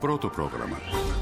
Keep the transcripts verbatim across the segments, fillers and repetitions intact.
πρώτο πρόγραμμα.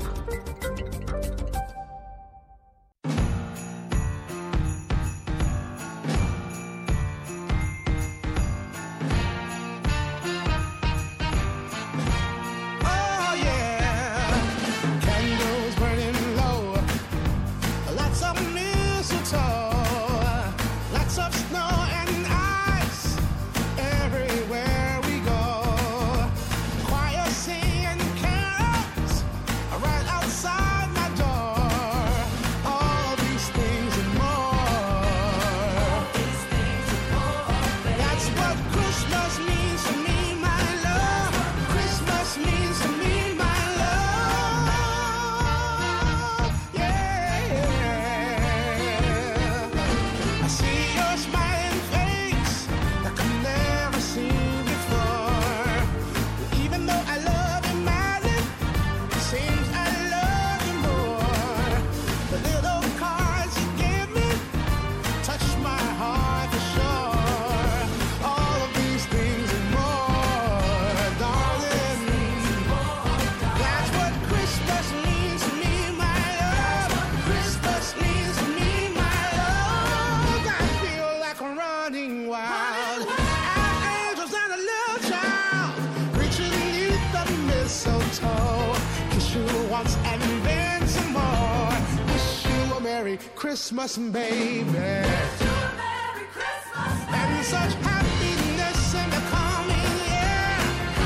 Christmas, baby. Wish you a Merry Christmas, and such happiness in the coming year.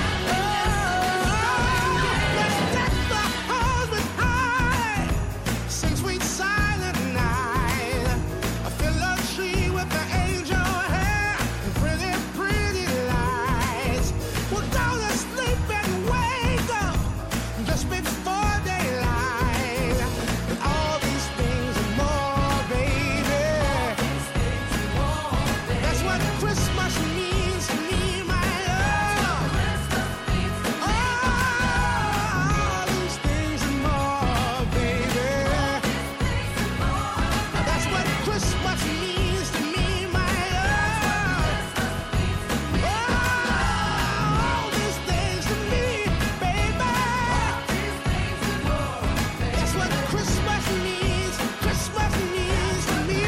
Oh, let's deck the halls with high, sing sweet silent night. I fill a tree with the angel hair and pretty, pretty lights. We'll go to sleep and wake up just before daylight. And all these things and more. Christmas means to me, my love. All these things and more, baby. That's what Christmas means to me, my love. All these things to me, baby. That's what Christmas means. Christmas means to me.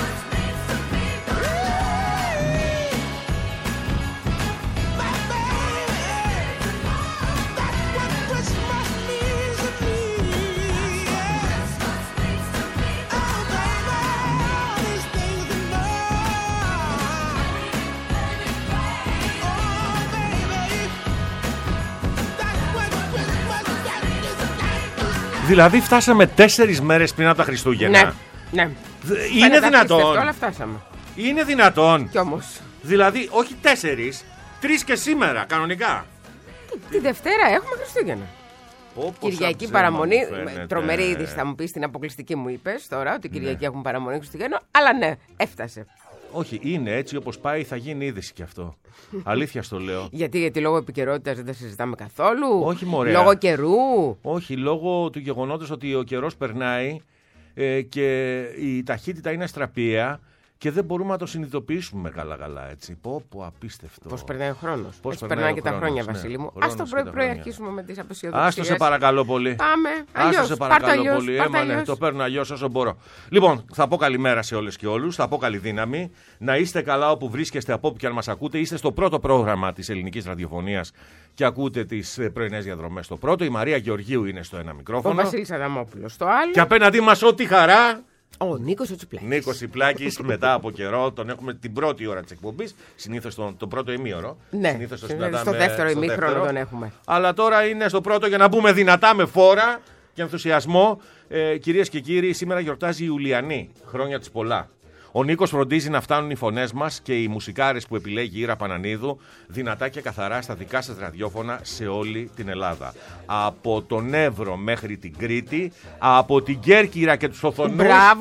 Δηλαδή φτάσαμε τέσσερις μέρες πριν από τα Χριστούγεννα. Ναι, ναι. Είναι Φαίνεται δυνατόν. Όλα φτάσαμε. Είναι δυνατόν. Κι όμως. Δηλαδή, όχι τέσσερις, τρεις και σήμερα, κανονικά. Τη, τη Δευτέρα έχουμε Χριστούγεννα. Πω, Κυριακή παραμονή. Τρομερή είδηση θα μου πει, την αποκλειστική μου είπες τώρα, ότι Κυριακή ναι. έχουμε παραμονή Χριστούγεννα. Αλλά ναι, έφτασε. Όχι, είναι έτσι όπως πάει, θα γίνει είδηση κι αυτό. Αλήθεια στο λέω. Γιατί, γιατί λόγω επικαιρότητας δεν τα συζητάμε καθόλου. Όχι, μωρέ. Λόγω καιρού. Όχι, λόγω του γεγονότος ότι ο καιρός περνάει ε, και η ταχύτητα είναι αστραπία και δεν μπορούμε να το συνειδητοποιήσουμε καλά-καλά έτσι. Πω, πω, απίστευτο. Πώς περνάει ο χρόνος. Πώς έτσι περνάει και τα χρόνια, ναι, Βασίλη μου. Ας το πρωί-πρωί αρχίσουμε με τις απεσιοδοξίες. Άστο σε παρακαλώ πολύ. Πάμε. Άστο σε παρακαλώ αλλιώς, πολύ. Έμα, ναι, το παίρνω αλλιώς όσο μπορώ. Λοιπόν, θα πω καλημέρα σε όλες και όλους. Θα πω καλή δύναμη. Να είστε καλά όπου βρίσκεστε, από όπου και αν μας ακούτε. Είστε στο πρώτο πρόγραμμα της ελληνικής ραδιοφωνίας και ακούτε τις πρωινές διαδρομές στο πρώτο. Η Μαρία Γεωργίου είναι στο ένα μικρόφωνο. Ο Βασίλης Αδαμόπουλος στο άλλο. Και απέναντί μας ό,τι χαρά. Ο Νίκος ο Τσιπλάκης. Νίκος Τσιπλάκης, μετά από καιρό, τον έχουμε την πρώτη ώρα της εκπομπής, συνήθως τον, το πρώτο ημίωρο. Ναι, συνήθως το στο δεύτερο ημίχρονο τον έχουμε. Αλλά τώρα είναι στο πρώτο για να μπούμε δυνατά με φόρα και ενθουσιασμό. Ε, κυρίες και κύριοι, σήμερα γιορτάζει η Ιουλιανή, χρόνια της πολλά. Ο Νίκος φροντίζει να φτάνουν οι φωνές μας και οι μουσικάρες που επιλέγει η Ήρα Πανανίδου δυνατά και καθαρά στα δικά σας ραδιόφωνα σε όλη την Ελλάδα. Από τον Εύρο μέχρι την Κρήτη, από την Κέρκυρα και τους Οθονούς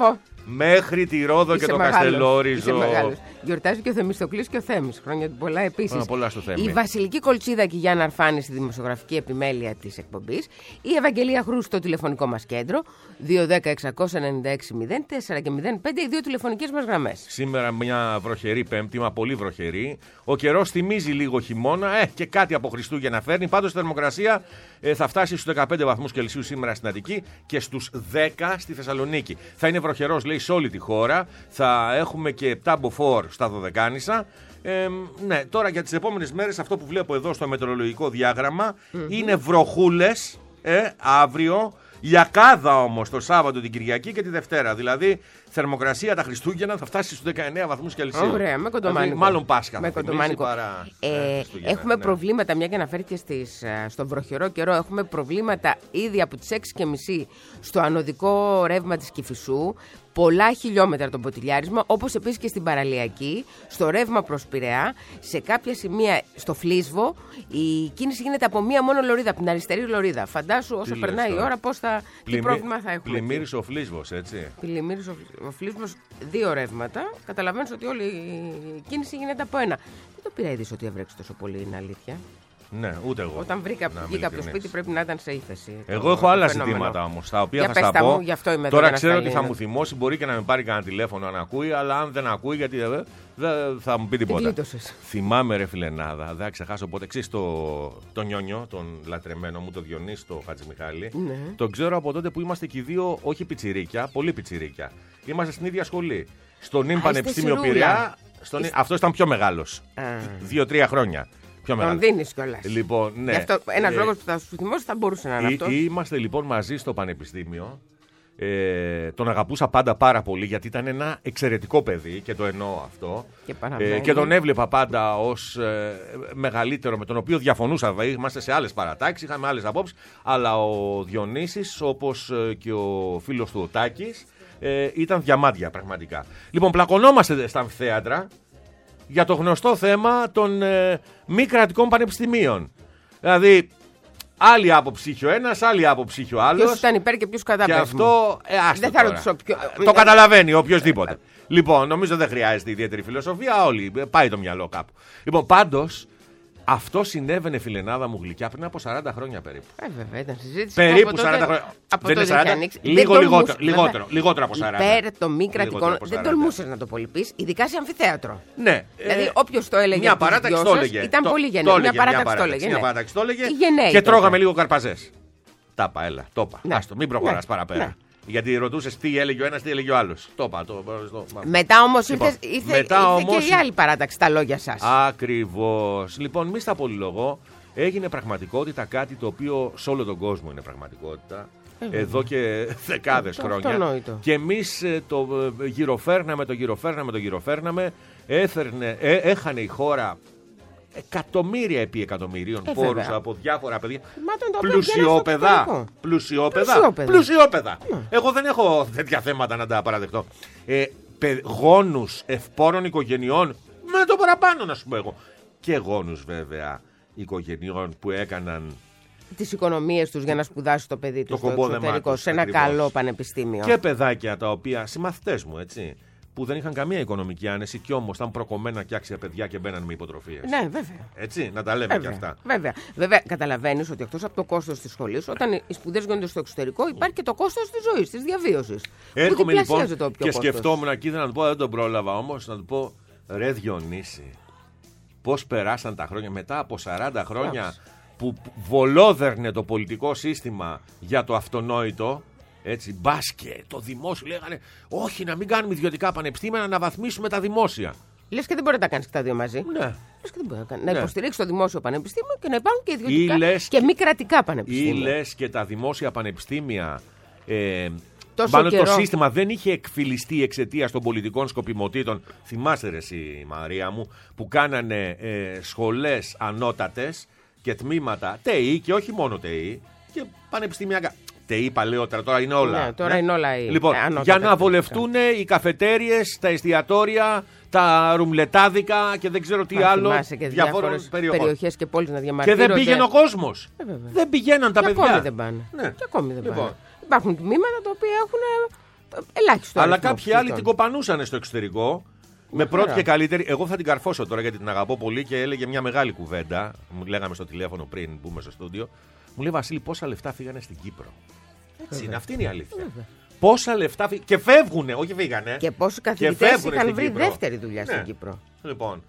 μέχρι τη Ρόδο Είσαι και το μεγάλος, Καστελόριζο. είσαι μεγάλος. Γιορτάζει και ο Θεμιστοκλής και ο Θέμης. Χρόνια του πολλά επίσης. Α, πολλά στο Θέμη. Η Βασιλική Κολτσίδα και η Γιάννα Αρφάνη στη δημοσιογραφική επιμέλεια της εκπομπής. Η Ευαγγελία Χρούς στο τηλεφωνικό μας κέντρο. δύο ένα μηδέν έξι εννιά έξι μηδέν τέσσερα και μηδέν πέντε οι δύο τηλεφωνικές μας γραμμές. Σήμερα μια βροχερή Πέμπτη, μα πολύ βροχερή. Ο καιρός θυμίζει λίγο χειμώνα ε, και κάτι από Χριστούγεννα φέρνει. Πάντως η θερμοκρασία ε, θα φτάσει στους δεκαπέντε βαθμούς Κελσίου σήμερα στην Αττική και στους δέκα στη Θεσσαλονίκη. Θα είναι βροχερός, λέει, σε όλη τη χώρα. Θα έχουμε και επτά μποφόρ στα Δωδεκάνησα. Ε, ναι, τώρα για τις επόμενες μέρες αυτό που βλέπω εδώ στο μετεωρολογικό διάγραμμα mm-hmm. είναι βροχούλες ε, αύριο. Λιακάδα όμως το Σάββατο, την Κυριακή και τη Δευτέρα. Δηλαδή θερμοκρασία τα Χριστούγεννα θα φτάσει στους δεκαεννέα βαθμούς Κελσίου. Ωραία, με κοντομάνικο. Δηλαδή, μάλλον Πάσχα. Με κοντομάνικο. Παρά, ε, ε, έχουμε ναι. προβλήματα, μια και αναφέρθηκε στις, στον βροχερό καιρό, έχουμε προβλήματα ήδη από τις έξι και μισή στο ανωδικό ρεύμα της Κηφισού. Πολλά χιλιόμετρα το ποτηλιάρισμα, όπως επίσης και στην Παραλιακή, στο ρεύμα προς Πειραιά, σε κάποια σημεία στο Φλίσβο, η κίνηση γίνεται από μία μόνο λωρίδα, από την αριστερή λωρίδα. Φαντάσου όσο τι περνάει η τώρα. ώρα, πώς θα, Πλημμύ... τι πρόβλημα θα έχουμε. Πλημμύρισε ο Φλίσβος, έτσι. Πλημμύρισε ο Φλίσβος, δύο ρεύματα. Καταλαβαίνεις ότι όλη η κίνηση γίνεται από ένα. Δεν το πήρα είδηση ότι έβρεξε τόσο πολύ, είναι αλήθεια. Ναι, ούτε εγώ. Όταν βρήκα, βγήκα από το σπίτι πρέπει να ήταν σε ύφεση. Εγώ το, έχω το άλλα φαινόμενο. ζητήματα όμως, τα οποία Για θα στα πω. μου, γι' αυτό είμαι Τώρα εδώ, ξέρω να ότι στα θα μου θυμώσει, μπορεί και να με πάρει κανένα τηλέφωνο αν ακούει, αλλά αν δεν ακούει, γιατί δεν δε, θα μου πει τίποτα. Γλίτωσες. Θυμάμαι, ρε φιλενάδα, δεν θα ξεχάσω ποτέ. Ξέρεις το, το νιόνιο, τον λατρεμένο μου, το Διονύση, το Χατζημιχάλη. Ναι. Τον ξέρω από τότε που είμαστε και οι δύο, όχι πιτσιρίκια, πολύ πιτσιρίκια. Είμαστε στην ίδια σχολή. Στον Ιμ Πανεπιστήμιο Πειραιά. Στον... Είστε... Αυτό ήταν πιο μεγάλος. Δύο-τρία χρόνια. Τον δίνεις κιόλας. Λοιπόν, ναι. Ένας ε, λόγος που θα σου θυμώσει θα μπορούσε να είναι ε, αυτό. Είμαστε λοιπόν μαζί στο Πανεπιστήμιο. Ε, τον αγαπούσα πάντα πάρα πολύ γιατί ήταν ένα εξαιρετικό παιδί και το εννοώ αυτό. Και, ε, και τον έβλεπα πάντα ως ε, μεγαλύτερο, με τον οποίο διαφωνούσα. Δηλαδή, είμαστε σε άλλες παρατάξεις, είχαμε άλλες απόψεις. Αλλά ο Διονύσης, όπως ε, και ο φίλος του ο Τάκης, ε, ήταν διαμάντια πραγματικά. Λοιπόν, πλακωνόμαστε στα αμφιθέατρα για το γνωστό θέμα των ε, μη κρατικών πανεπιστημίων. Δηλαδή, άλλη άποψη είχε ο ένας, άλλη άποψη είχε ο άλλος. Ποιος ήταν υπέρ και ποιος κατά. Και αυτό, ε, άστο δεν θα τώρα. ρωτήσω ποιο... Το καταλαβαίνει οποιοσδήποτε. Λοιπόν, νομίζω δεν χρειάζεται ιδιαίτερη φιλοσοφία, όλοι, πάει το μυαλό κάπου. Λοιπόν, πάντως, αυτό συνέβαινε, φιλενάδα μου γλυκιά, πριν από σαράντα χρόνια περίπου. Ε, βέβαια, ήταν συζήτηση. Περίπου τότε, σαράντα χρόνια. Από δεν είναι σαράντα, ανοίξει. λίγο δεν λιγότερο, τολμούσες, λιγότερο, λιγότερο από σαράντα. Υπέρ των μη κρατικών. Δεν τολμούσες να το πολυπείς, ειδικά σε αμφιθέατρο. Ναι. Δηλαδή, όποιος το έλεγε. Μια παράταξη το έλεγε. Ήταν πολύ γενναίο. Μια παράταξη το έλεγε. Μια παράταξη το έλεγε. Και τρώγαμε λίγο καρπαζές. Τάπα, έλα, το είπα. Άστο, μην προχωράς ναι. παραπέρα. Ναι. Γιατί ρωτούσες τι έλεγε ο ένας, τι έλεγε ο άλλος. Το είπα. Το, το, μετά όμως λοιπόν, ήρθε, ήρθε, μετά ήρθε όμως... και η άλλη παράταξη, τα λόγια σας. Ακριβώς. Λοιπόν, μη στα πολυλογώ. Έγινε πραγματικότητα κάτι το οποίο σε όλο τον κόσμο είναι πραγματικότητα. Ε, εδώ και δεκάδες το χρόνια. Αυτονόητο. Και εμείς το γυροφέρναμε, το γυροφέρναμε, το γυροφέρναμε. Έφερνε, ε, έχανε η χώρα εκατομμύρια επί εκατομμυρίων ε, πόρους βέβαια. από διάφορα παιδιά. Πλουσιόπεδα. Πλουσιόπεδα. Πλουσιόπεδα. Mm. Εγώ δεν έχω τέτοια θέματα να τα παραδεχτώ. Ε, παι, γόνους ευπόρων οικογενειών, με το παραπάνω να σου πω εγώ. Και γόνους βέβαια οικογενειών που έκαναν τις οικονομίες τους για να σπουδάσει το παιδί του στο εξωτερικό, σε ένα ακριβώς. καλό πανεπιστήμιο. Και παιδάκια τα οποία, συμμαθητές μου έτσι, που δεν είχαν καμία οικονομική άνεση και όμως ήταν προκομμένα και άξια παιδιά και μπαίναν με υποτροφίες. Ναι, βέβαια. Έτσι, να τα λέμε βέβαια, και αυτά. Βέβαια. Βέβαια, καταλαβαίνεις ότι εκτός από το κόστος της σχολής, όταν οι σπουδές γίνονται στο εξωτερικό, υπάρχει και το κόστος της ζωής, της διαβίωσης. Έρχομαι λοιπόν το και κόστος. Σκεφτόμουν και ήθελα να του πω, δεν τον πρόλαβα όμως, να του πω, ρε Διονύση, πώς περάσαν τα χρόνια μετά από σαράντα χρόνια Άς. που βολόδερνε το πολιτικό σύστημα για το αυτονόητο. Έτσι, μπάσκε, το δημόσιο λέγανε, όχι να μην κάνουμε ιδιωτικά πανεπιστήμια, να αναβαθμίσουμε τα δημόσια. Λες και δεν μπορεί να τα κάνεις και τα δύο μαζί. Ναι. Λες και δεν μπορεί να, κάνει. Ναι. Να υποστηρίξει το δημόσιο πανεπιστήμιο και να υπάρχουν και ιδιωτικά λες, και μη κρατικά πανεπιστήμια. Ή λες και τα δημόσια πανεπιστήμια. Ε, Τόσο μάλλον καιρό. Το σύστημα δεν είχε εκφυλιστεί εξαιτίας των πολιτικών σκοπιμοτήτων. Θυμάσαι ρε εσύ, Μαρία μου, που κάνανε ε, σχολές ανώτατες και τμήματα ΤΕΙ και όχι μόνο ΤΕΙ και πανεπιστημιακά. ΤΕΙ παλαιότερα, τώρα είναι όλα. Ναι, τώρα ναι. είναι όλα οι λοιπόν, για να βολευτούν οι καφετέριες, τα εστιατόρια, τα ρουμλετάδικα και δεν ξέρω τι Μα, άλλο. Και διάφορες περιοχές και πόλεις να Και διαμαρτύρονται. δεν πήγαινε ο κόσμος. Ε, δεν πηγαίναν τα και παιδιά. Ακόμη δεν πάνε. Ναι. Και ακόμη δεν λοιπόν. πάνε. Υπάρχουν τμήματα τα οποία έχουν ελάχιστο. Αλλά αριθμό κάποιοι άλλοι φοιτητών. την κοπανούσαν στο εξωτερικό. Με πρώτη χαρά. και καλύτερη. Εγώ θα την καρφώσω τώρα γιατί την αγαπώ πολύ και έλεγε μια μεγάλη κουβέντα. Μου λέγαμε στο τηλέφωνο πριν μπούμε στο στούντιο. Μου λέει Βασίλη, πόσα λεφτά φύγανε στην Κύπρο. Έτσι είναι, αυτή είναι η αλήθεια. Βέβαια. Πόσα λεφτά φύγανε. Και φεύγουνε, όχι φύγανε. Και πόσοι Και καθηγητές φεύγουνε είχαν στην βρει Κύπρο. δεύτερη δουλειά Ναι. στην Κύπρο. Λοιπόν.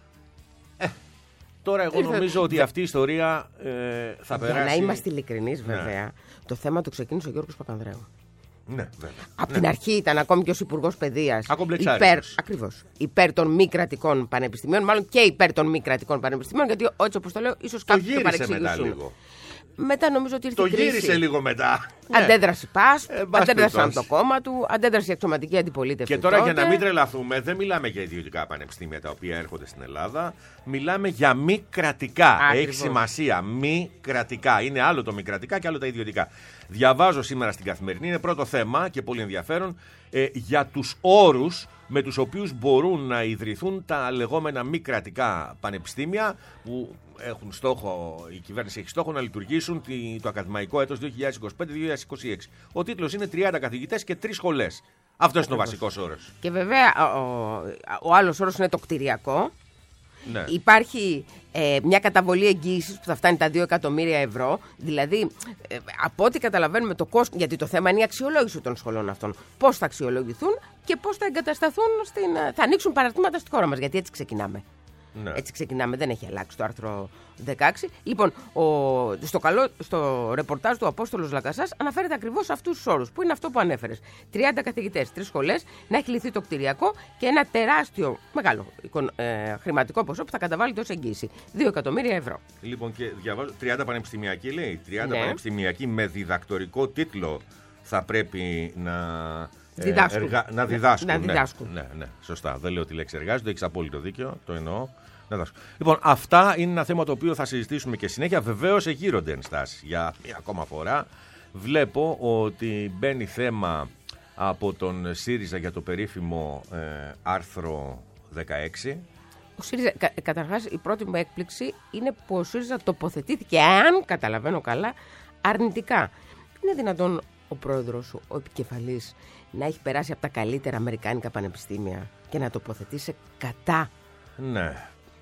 Ε, τώρα εγώ Ήρθε- νομίζω ότι αυτή η ιστορία ε, θα Για περάσει. να είμαστε ειλικρινείς, Ναι. βέβαια, το θέμα το ξεκίνησε ο Γιώργος Παπανδρέου. Ναι, βέβαια. Από την αρχή ήταν ακόμη και ως Υπουργός Παιδείας Ακομπλεξάριστος. υπέρ, ακριβώς, υπέρ των μη κρατικών πανεπιστημίων, μάλλον και υπέρ των μη κρατικών πανεπιστημίων, γιατί έτσι όπως το λέω, ίσως Το κάποιοι το γύρισε μετά παρεξηγήσουν. λίγο. Μετά νομίζω ότι ήρθε Το η κρίση. γύρισε λίγο μετά. Ναι. Αντέδρασε η ΠΑΣ, Ε, εν πάση αντέδρασαν περιπτώσει. το κόμμα του, αντέδρασε η αξιωματική αντιπολίτευση. Και τώρα τότε. για να μην τρελαθούμε, δεν μιλάμε για ιδιωτικά πανεπιστήμια τα οποία έρχονται στην Ελλάδα. Μιλάμε για μη κρατικά. Ακριβώς. Έχει σημασία. Μη κρατικά. Είναι άλλο το μη κρατικά και άλλο τα ιδιωτικά. Διαβάζω σήμερα στην Καθημερινή, είναι πρώτο θέμα και πολύ ενδιαφέρον, ε, για τους όρους με τους οποίους μπορούν να ιδρυθούν τα λεγόμενα μη κρατικά πανεπιστήμια που έχουν στόχο, η κυβέρνηση έχει στόχο να λειτουργήσουν τη- το ακαδημαϊκό έτος δύο χιλιάδες είκοσι πέντε δύο χιλιάδες είκοσι έξι. Ο τίτλος είναι τριάντα καθηγητές και τρεις σχολές. Αυτός είναι ο βασικός όρος. Και βέβαια ο, ο, ο άλλος όρος είναι το κτηριακό. Ναι. Υπάρχει ε, μια καταβολή εγγύησης που θα φτάνει τα δύο εκατομμύρια ευρώ. Δηλαδή, ε, από ό,τι καταλαβαίνουμε το κόστος, γιατί το θέμα είναι η αξιολόγηση των σχολών αυτών. Πώς θα αξιολογηθούν και πώς θα εγκατασταθούν, στην, θα ανοίξουν παραρτήματα στη χώρα μας. Γιατί έτσι ξεκινάμε. Ναι. Έτσι ξεκινάμε, δεν έχει αλλάξει το άρθρο δεκαέξι. Λοιπόν, ο, στο, καλό, στο ρεπορτάζ του Απόστολος Λακασάς αναφέρεται ακριβώς αυτούς τους όρους, που είναι αυτό που ανέφερες. τριάντα καθηγητές, τρεις σχολές, να έχει λυθεί το κτηριακό και ένα τεράστιο, μεγάλο ε, χρηματικό ποσό που θα καταβάλλεται ως εγγύηση. δύο εκατομμύρια ευρώ. Λοιπόν, και διαβάζω τριάντα πανεπιστημιακοί λέει. τριάντα Ναι. πανεπιστημιακοί με διδακτορικό τίτλο θα πρέπει να. ε, Διδάσκουν. εργα- να διδάσκουν. Να ναι. διδάσκουν. Ναι, ναι, σωστά. Δεν λέω τη λέξη εργάζονται, έχει απόλυτο δίκιο, το εννοώ. Να διδάσκουν. Λοιπόν, αυτά είναι ένα θέμα το οποίο θα συζητήσουμε και συνέχεια. Βεβαίως εγείρονται ενστάσεις για μία ακόμα φορά. Βλέπω ότι μπαίνει θέμα από τον ΣΥΡΙΖΑ για το περίφημο ε, άρθρο δεκαέξι. Ο ΣΥΡΙΖΑ, κα, καταρχάς, η πρώτη μου έκπληξη είναι που ο ΣΥΡΙΖΑ τοποθετήθηκε, αν καταλαβαίνω καλά, αρνητικά. Είναι δυνατόν ο πρόεδρος, ο επικεφαλής, να έχει περάσει από τα καλύτερα αμερικάνικα πανεπιστήμια και να τοποθετήσει κατά Ναι.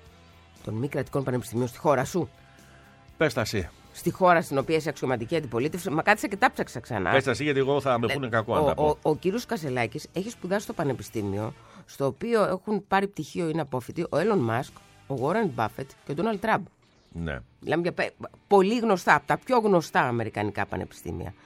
των μη κρατικών πανεπιστημίων στη χώρα σου? Πες τα εσύ. Στη χώρα στην οποία είσαι αξιωματική αντιπολίτευση. Μα κάτσε και τα ψάξα ξανά. Πες τα εσύ γιατί εγώ θα με πούνε κακό αν Ο, τα πω. ο, ο κύριος Κασελάκης έχει σπουδάσει στο πανεπιστήμιο, στο οποίο έχουν πάρει πτυχίο, είναι απόφοιτοι, ο Έλλον Μάσκ, ο Γόρεν Μπάφετ και ο Ντόναλντ Τραμπ. Ναι. Μιλάμε για πε- πολύ γνωστά, από τα πιο γνωστά αμερικανικά πανεπιστήμια.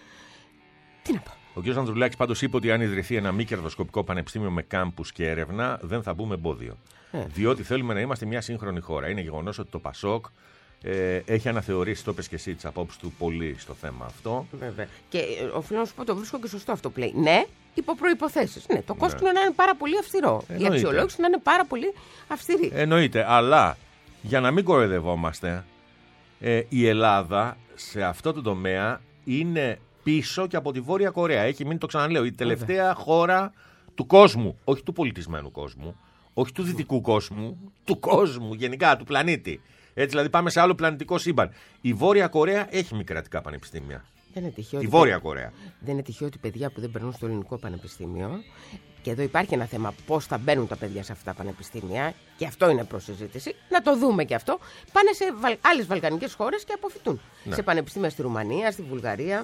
Τι να πω. Ο κ. Ανδρουλάκης πάντως είπε ότι αν ιδρυθεί ένα μη κερδοσκοπικό πανεπιστήμιο με κάμπους και έρευνα, δεν θα μπούμε εμπόδιο. Ε. Διότι θέλουμε να είμαστε μια σύγχρονη χώρα. Είναι γεγονός ότι το ΠΑΣΟΚ ε, έχει αναθεωρήσει, το είπες και εσύ, τις απόψεις του πολύ στο θέμα αυτό. Βέβαια. Και ε, οφείλω να σου πω, το βρίσκω και σωστό αυτό που λέει. Ναι, υπό προϋποθέσεις. Ναι, το κόστος να είναι πάρα πολύ αυστηρό. Η Εννοείται. αξιολόγηση να είναι πάρα πολύ αυστηρή. Εννοείται, αλλά για να μην κοροϊδευόμαστε, ε, η Ελλάδα σε αυτό το τομέα είναι πίσω και από τη Βόρεια Κορέα. Έχει μείνει, το ξαναλέω, η τελευταία χώρα του κόσμου, όχι του πολιτισμένου κόσμου, όχι του δυτικού κόσμου, του κόσμου γενικά, του πλανήτη. Έτσι δηλαδή πάμε σε άλλο πλανητικό σύμπαν. Η Βόρεια Κορέα έχει μη κρατικά πανεπιστήμια. Δεν είναι τυχαίο Η ότι- Βόρεια Κορέα. Δεν είναι τυχαίο ότι παιδιά που δεν περνούν στο ελληνικό πανεπιστήμιο, και εδώ υπάρχει ένα θέμα πώς θα μπαίνουν τα παιδιά σε αυτά τα πανεπιστήμια, και αυτό είναι προς συζήτηση, να το δούμε και αυτό, πάνε σε βαλ... άλλες βαλκανικές χώρες και αποφυτούν. Ναι. Σε πανεπιστήμια στη Ρουμανία, στη Βουλγαρία.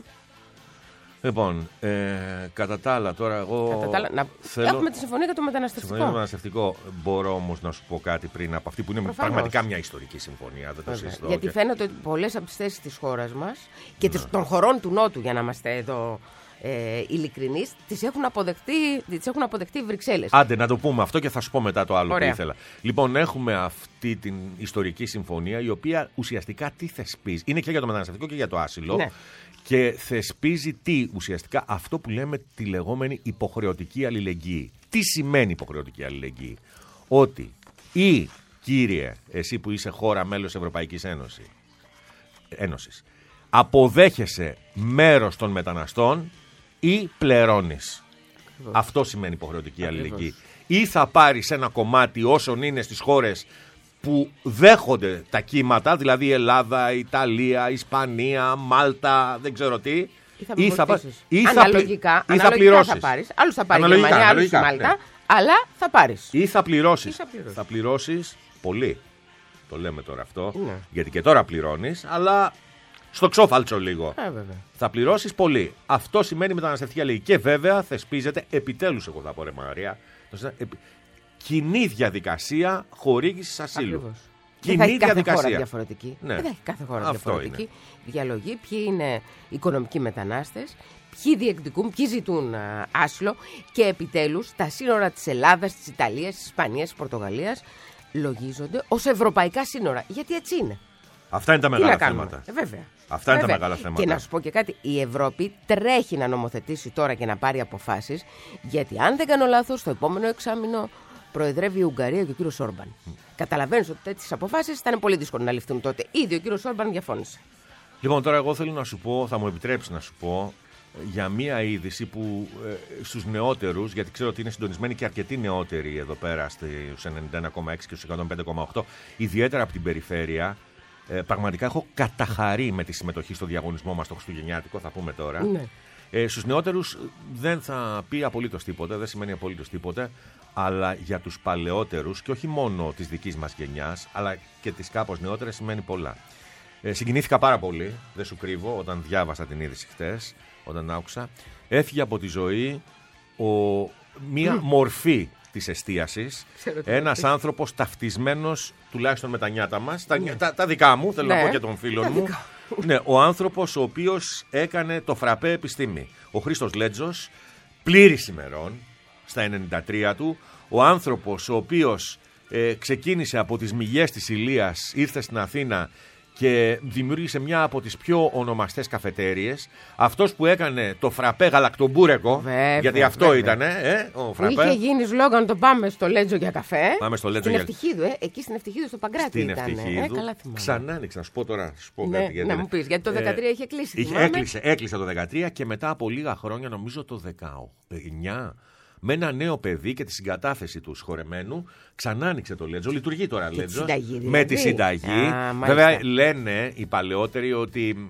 Λοιπόν, ε, κατά τα άλλα τώρα εγώ Κατά τα άλλα, να... θέλω... Έχουμε τη συμφωνία για το μεταναστευτικό. Συμφωνία με μεταναστευτικό. Μπορώ όμως να σου πω κάτι πριν από αυτή που είναι Προφανώς. πραγματικά μια ιστορική συμφωνία. Δεν το Βέβαια. συζητώ. Γιατί και- φαίνεται ότι πολλές από τις θέσεις της χώρας μας και Ναι. τις- των χωρών του Νότου, για να είμαστε εδώ ε, ειλικρινείς, τις έχουν αποδεχτεί, τις έχουν αποδεχτεί οι Βρυξέλλες. Άντε να το πούμε αυτό και θα σου πω μετά το άλλο Ωραία. που ήθελα. Λοιπόν, έχουμε αυτή την ιστορική συμφωνία η οποία ουσιαστικά τι θεσπίζει. Είναι και για το μεταναστευτικό και για το άσυλο. Ναι. Και θεσπίζει τι ουσιαστικά αυτό που λέμε τη λεγόμενη υποχρεωτική αλληλεγγύη. Τι σημαίνει υποχρεωτική αλληλεγγύη? Ότι ή κύριε, εσύ που είσαι χώρα μέλος Ευρωπαϊκής Ένωσης, Ένωσης αποδέχεσαι μέρος των μεταναστών ή πληρώνεις. Αυτό σημαίνει υποχρεωτική Ακριβώς. αλληλεγγύη. Ή θα πάρεις ένα κομμάτι όσων είναι στις χώρες που δέχονται τα κύματα, δηλαδή Ελλάδα, Ιταλία, Ισπανία, Μάλτα, δεν ξέρω τι, Ή θα, ή θα, πα- ή ή θα, αναλογικά, πλη- ή θα αναλογικά πληρώσεις. θα πάρεις. Άλλους θα πάρει η Αναλογικά, Γερμανία, άλλους η αναλογικά, Μάλτα. ναι. Αλλά θα πάρεις. Ή θα πληρώσεις. Ή θα πληρώσεις. Θα πληρώσεις πολύ. Το λέμε τώρα αυτό. Ναι. Γιατί και τώρα πληρώνεις, αλλά στο ξόφαλτσο λίγο. Ε, βέβαια. Θα πληρώσεις πολύ. Αυτό σημαίνει μεταναστευτική αλληλεγγύη. Και βέβαια θεσπίζεται επιτέλους, εγώ θα πω, ρε Μαρία, επι- κοινή διαδικασία χορήγησης ασύλου. Ακριβώς. Κοινή Δεν θα έχει κάθε διαδικασία. χώρα διαφορετική. Ναι. Δεν θα έχει κάθε χώρα Αυτό διαφορετική είναι. διαλογή. Ποιοι είναι οικονομικοί μετανάστες, ποιοι διεκδικούν, ποιοι ζητούν α, άσυλο και επιτέλους τα σύνορα της Ελλάδας, της Ιταλίας, της Ισπανίας, της Πορτογαλίας λογίζονται ως ευρωπαϊκά σύνορα. Γιατί έτσι είναι. Αυτά είναι τα Τι να μεγάλα κάνουμε. θέματα. Ε, βέβαια. Αυτά είναι τα Βέβαια. μεγάλα θέματα. Και να σου πω και κάτι, η Ευρώπη τρέχει να νομοθετήσει τώρα και να πάρει αποφάσεις, γιατί αν δεν κάνω λάθος, στο επόμενο εξάμηνο προεδρεύει η Ουγγαρία και ο κύριος Όρμπαν. Mm. Καταλαβαίνεις ότι τέτοιες αποφάσεις θα είναι πολύ δύσκολο να ληφθούν τότε. Ήδη ο κύριος Όρμπαν διαφώνησε. Λοιπόν, τώρα εγώ θέλω να σου πω, θα μου επιτρέψει να σου πω, για μία είδηση που ε, στους νεότερους, γιατί ξέρω ότι είναι συντονισμένοι και αρκετοί νεότεροι εδώ πέρα στους ενενήντα ένα κόμμα έξι και στους εκατόν πέντε κόμμα οκτώ, ιδιαίτερα από την περιφέρεια. Ε, πραγματικά έχω καταχαρεί με τη συμμετοχή στο διαγωνισμό μας το Χριστουγεννιάτικο, θα πούμε τώρα. Ναι. Ε, στους νεότερους δεν θα πει απολύτως τίποτε, δεν σημαίνει απολύτως τίποτε, αλλά για τους παλαιότερους και όχι μόνο της δικής μας γενιάς, αλλά και τις κάπως νεότερες σημαίνει πολλά. Ε, συγκινήθηκα πάρα πολύ, δεν σου κρύβω, όταν διάβασα την είδηση χτες, όταν άκουσα. Έφυγε από τη ζωή ο, μία μορφή της εστίασης, ένας άνθρωπος ταυτισμένος τουλάχιστον με τα νιάτα μας, τα, Ναι. τα, τα δικά μου, θέλω Ναι. να πω και των φίλων Τα μου. δικά. Ναι, ο άνθρωπος ο οποίος έκανε το φραπέ επιστήμη. Ο Χρήστος Λέτζος, πλήρης ημερών, στα ενενήντα τρία του. Ο άνθρωπος ο οποίος ε, ξεκίνησε από τις μυγιές της Ηλίας, ήρθε στην Αθήνα και δημιούργησε μια από τις πιο ονομαστές καφετέριες. Αυτός που έκανε το φραπέ γαλακτομπούρεκο, Βέβαια, γιατί αυτό βέβαια. ήταν, ε, ο Που φραπέ. είχε γίνει σλόγαν το πάμε στο Λέτζο για καφέ. Πάμε στο Λέτζο στην για- Ευτυχίδου, ε. Εκεί στην Ευτυχίδου, στο Παγκράτη Στην ήταν. Ευτυχίδου. Ε, καλά θυμάμαι. Ξανά άνοιξε, να σου πω τώρα. Σου πω Ναι, κάτι, γιατί να είναι- μου πεις, γιατί το δεκατρία είχε κλείσει, είχε- θυμάμαι. έκλεισε, έκλεισε το δεκατρία και μετά από λίγα χρόνια, νομίζω το δεκαεννιά, με ένα νέο παιδί και τη συγκατάθεση του σχορεμένου, ξανά άνοιξε το Λέτζο. Λειτουργεί τώρα τη Λέτζο. συνταγή, δηλαδή. Με τη συνταγή. Α, μάλιστα. Βέβαια λένε οι παλαιότεροι ότι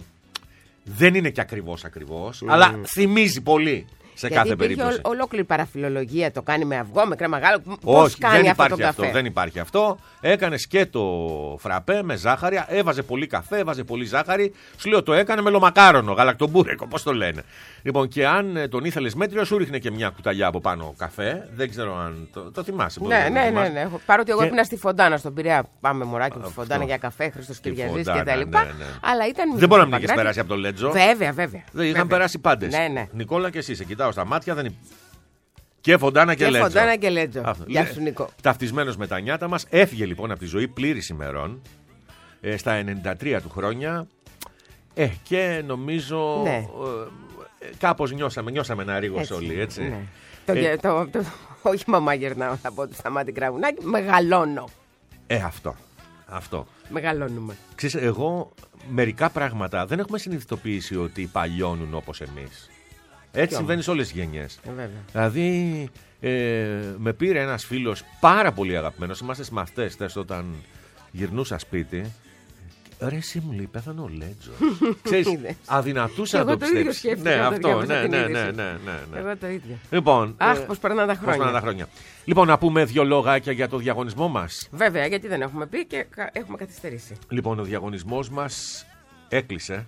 δεν είναι και ακριβώς ακριβώς, αλλά θυμίζει πολύ σε Γιατί κάθε υπήρχε περίπτωση. ο- ολόκληρη παραφιλολογία, το κάνει με αυγό, με κρέμα γάλα. Πώς Όχι, κάνει δεν αυτό υπάρχει το αυτό, καφέ. δεν υπάρχει αυτό. Έκανε και το φραπέ με ζάχαρη, έβαζε πολύ καφέ, έβαζε πολύ ζάχαρη. Σου λέω το έκανε με λομακάρονο, γαλακτομπούρεκο, πώς το λένε. Λοιπόν, και αν ε, τον ήθελες μέτριο, σου ρίχνε και μια κουταλιά από πάνω καφέ. Δεν ξέρω αν το, το θυμάσαι. μπορεί Ναι, να το ναι, ναι, θυμάσαι. ναι. Έχω- Παρότι εγώ Και- έπινα στη Φοντάνα στον Πειραιά. Πάμε μωράκι μου στη Αυτό. Φοντάνα για καφέ, Χρήστος Στη Κυριαζής Φοντάνα, και τα ναι, λοιπά. ναι. Αλλά ήταν. Δεν μπορεί να μην Παγκράτη. έχεις περάσει από το Λέτζο. Βέβαια, βέβαια. Δεν είχαν βέβαια. περάσει πάντες. Ναι, ναι. Νικόλα και εσύ, σε κοιτάω στα μάτια, δεν υπ- Και Φοντάνα και, Και Λέτζο. Φοντάνα και Λέτζο. Αυτό. Γεια Λέ- σου, Νικό. Ταυτισμένος με τα νιάτα μας, έφυγε λοιπόν από τη ζωή πλήρης ημερών, ε, στα ενενήντα τρία του χρόνια. Ε, και νομίζω Ναι. ε, ε, κάπως νιώσαμε, νιώσαμε ένα ρίγος Έτσι, όλοι, έτσι. ναι. Το, Ε, γε- το, το, όχι μαμά γερνάω, θα πω του Σταμάτη Κραγουνάκη. Μεγαλώνω. ε, αυτό. Αυτό. Μεγαλώνουμε. Ξέρεις, εγώ μερικά πράγματα δεν έχουμε συνειδητοποιήσει ότι παλιώνουν όπως εμείς. Έτσι συμβαίνει σε όλες τις γενιές. Ε, βέβαια. Δηλαδή, ε, με πήρε ένας φίλος πάρα πολύ αγαπημένος. Είμαστε στις μαθητές χθες όταν γυρνούσα σπίτι. Ρε, εσύ μου λέει, πέθανε ο Λέτζος. Ξέρεις, Είδες. αδυνατούσα Και να εγώ το το ίδιο πιστέψεις. σκέφτηκα Ναι, όταν αυτό, διάβασα ναι, την ναι, είδηση. ναι, ναι, ναι, ναι. Εγώ το ίδιο. Λοιπόν, Αχ, ε, πώς περνάνε τα πώς χρόνια. περνάνε τα χρόνια. Λοιπόν, να πούμε δύο λόγια για το διαγωνισμό μας. Βέβαια, γιατί δεν έχουμε πει και κα- έχουμε καθυστερήσει. Λοιπόν, ο διαγωνισμός μας έκλεισε.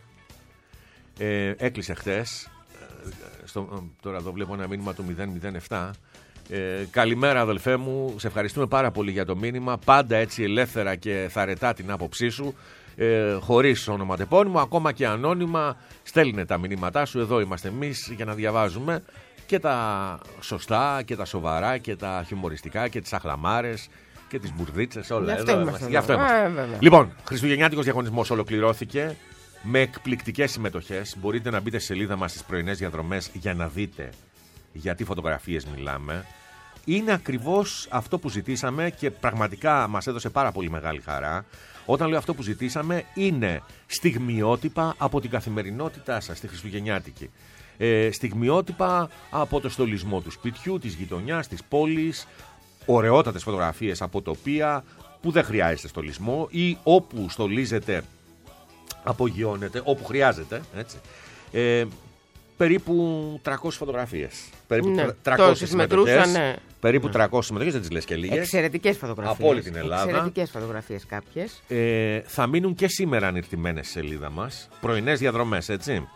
Ε, έκλεισε χτες. Ε, στο, τώρα εδώ βλέπω ένα μήνυμα του μηδέν μηδέν επτά. Ε, καλημέρα αδελφέ μου, σε ευχαριστούμε πάρα πολύ για το μήνυμα. Πάντα έτσι ελεύθερα και θαρετά την άποψή σου, ε, χωρίς ονοματεπώνυμο, ακόμα και ανώνυμα. Στέλνε τα μηνύματά σου, εδώ είμαστε εμείς για να διαβάζουμε και τα σωστά και τα σοβαρά και τα χιουμοριστικά και τις αχλαμάρες και τις μπουρδίτσες, όλα Γι' αυτό εδώ είμαστε Γι' αυτό εδώ. είμαστε. Α, βέβαια. Λοιπόν, Χριστουγεννιάτικος διαγωνισμός ολοκληρώθηκε με εκπληκτικές συμμετοχές. Μπορείτε να μπείτε στη σελίδα μας στις πρωινές διαδρομές για να δείτε για τι φωτογραφίες μιλάμε. Είναι ακριβώς αυτό που ζητήσαμε και πραγματικά μας έδωσε πάρα πολύ μεγάλη χαρά. Όταν λέω αυτό που ζητήσαμε, είναι στιγμιότυπα από την καθημερινότητά σας, τη Χριστουγεννιάτικη. Ε, στιγμιότυπα από το στολισμό του σπιτιού, της γειτονιάς, της πόλης. Ωραιότατες φωτογραφίες από τοπία που δεν χρειάζεται στολισμό ή όπου στολίζετε απογειώνεται, όπου χρειάζεται, έτσι. Ε, περίπου τριακόσιες φωτογραφίες. Περίπου Ναι, τριακόσιες συμμετοχές. ναι. Περίπου τριακόσιες συμμετοχές, δεν τις λες και λίγες. Εξαιρετικές φωτογραφίες. Από όλη την Ελλάδα. Εξαιρετικές φωτογραφίες κάποιες. Ε, θα μείνουν και σήμερα ανηρτημένες στη σελίδα μας. Πρωινές διαδρομές, έτσι.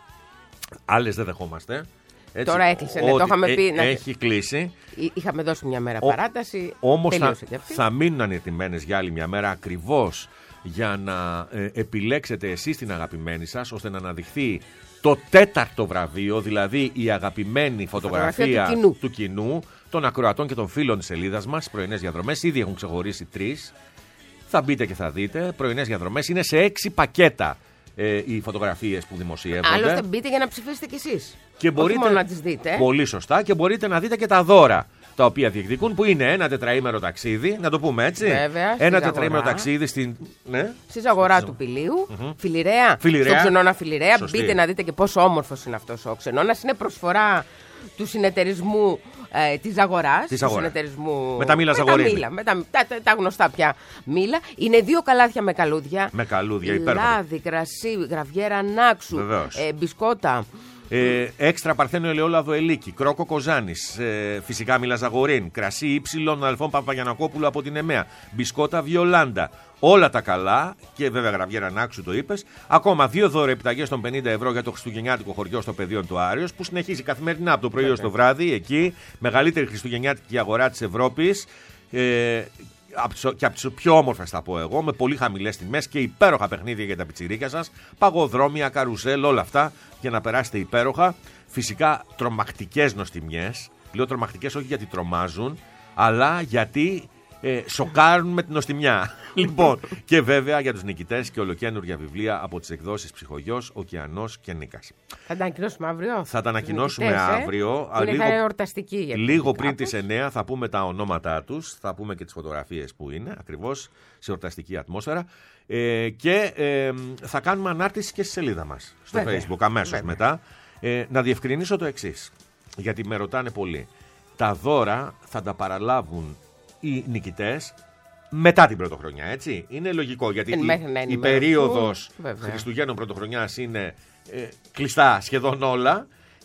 Άλλες δεν δεχόμαστε. Έτσι, Τώρα έκλεισε, ναι, το ό,τι είχαμε πει, ε, να- Έχει κλείσει. Εί- Είχαμε δώσει μια μέρα Ο- παράταση. Όμως θα, τελείωσε και αυτή. θα μείνουν ανηρτημένες για άλλη μια μέρα ακριβώς για να ε, επιλέξετε εσείς την αγαπημένη σας, ώστε να αναδειχθεί το τέταρτο βραβείο, δηλαδή η αγαπημένη φωτογραφία, Φωτογραφία του κοινού. του κοινού, των ακροατών και των φίλων της σελίδας μας, πρωινές διαδρομές. Ήδη έχουν ξεχωρίσει τρεις. Θα μπείτε και θα δείτε. Πρωινές διαδρομές είναι σε έξι πακέτα ε, οι φωτογραφίες που δημοσιεύονται. Άλλωστε μπείτε για να ψηφίσετε κι εσείς. Και μπορείτε, Όχι μόνο να τις δείτε. Πολύ σωστά. Και μπορείτε να δείτε και τα δώρα τα οποία διεκδικούν, που είναι ένα τετραήμερο ταξίδι, να το πούμε έτσι. Βέβαια, στη ένα Ζαγορά. τετραήμερο ταξίδι στην. Ναι. Στη Ζαγορά του Πηλίου, Φιλιρέα, Φιλιρέα. στον Ξενώνα Φιλιρέα. Σωστή. Μπείτε να δείτε και πόσο όμορφος είναι αυτός ο ξενώνας. Είναι προσφορά του συνεταιρισμού ε, της Ζαγοράς. Της του Ζαγορά. συνεταιρισμού... Με τα μήλα με Ζαγορίνη. τα, μήλα, με τα, τα, τα, τα γνωστά πια μήλα. Είναι δύο καλάθια με καλούδια. Με καλούδια, υπέροχα. Λάδι, κρασί, γραβιέρα νάξου, Βεβαίως. ε, μπισκότα. Ε, έξτρα παρθένο ελαιόλαδο ελίκη, κρόκο κοζάνης, ε, φυσικά μήλα Ζαγορίν, κρασί ύψιλον αλφών Παπαγιανακόπουλου από την ΕΜΕΑ, μπισκότα Βιολάντα. Όλα τα καλά και βέβαια γραβιέρα Νάξου το είπες. Ακόμα δύο δώρα επιταγές των πενήντα ευρώ για το χριστουγεννιάτικο χωριό στο πεδίο του Άριος, που συνεχίζει καθημερινά από το πρωί ως το βράδυ εκεί. Μεγαλύτερη χριστουγεννιάτικη αγορά της Ευρώπης. Ε, και από τις πιο όμορφες θα πω εγώ, με πολύ χαμηλές τιμές και υπέροχα παιχνίδια για τα πιτσιρίκια σας, παγοδρόμια, καρουζέλ, όλα αυτά για να περάσετε υπέροχα. Φυσικά τρομακτικές νοστιμιές. Λέω τρομακτικές όχι γιατί τρομάζουν, αλλά γιατί ε, σοκάρουν με την νοστιμιά. Λοιπόν, και βέβαια για τους νικητές και ολοκαίνουργια βιβλία από τις εκδόσεις Ψυχογιός, Ωκεανός και Νίκας. Θα τα ανακοινώσουμε αύριο. Θα τα ανακοινώσουμε Νικητές, ε. αύριο. Που είναι λίγο, θα εορταστική. για λίγο πριν κάπως. τις εννιά θα πούμε τα ονόματά τους, θα πούμε και τις φωτογραφίες που είναι, ακριβώς σε εορταστική ατμόσφαιρα. Ε, και ε, θα κάνουμε ανάρτηση και στη σελίδα μας, στο Βέβαια, Facebook, αμέσως βέβαια. μετά. Ε, να διευκρινίσω το εξής, γιατί με ρωτάνε πολύ. Τα δώρα θα τα παραλάβουν οι νικητές μετά την πρωτοχρονιά, έτσι. Είναι λογικό, γιατί Ε, η, μέχρι να η ενημερωθούν, περίοδος βέβαια. Χριστουγέννων πρωτοχρονιάς είναι ε, κλειστά σχεδόν όλα.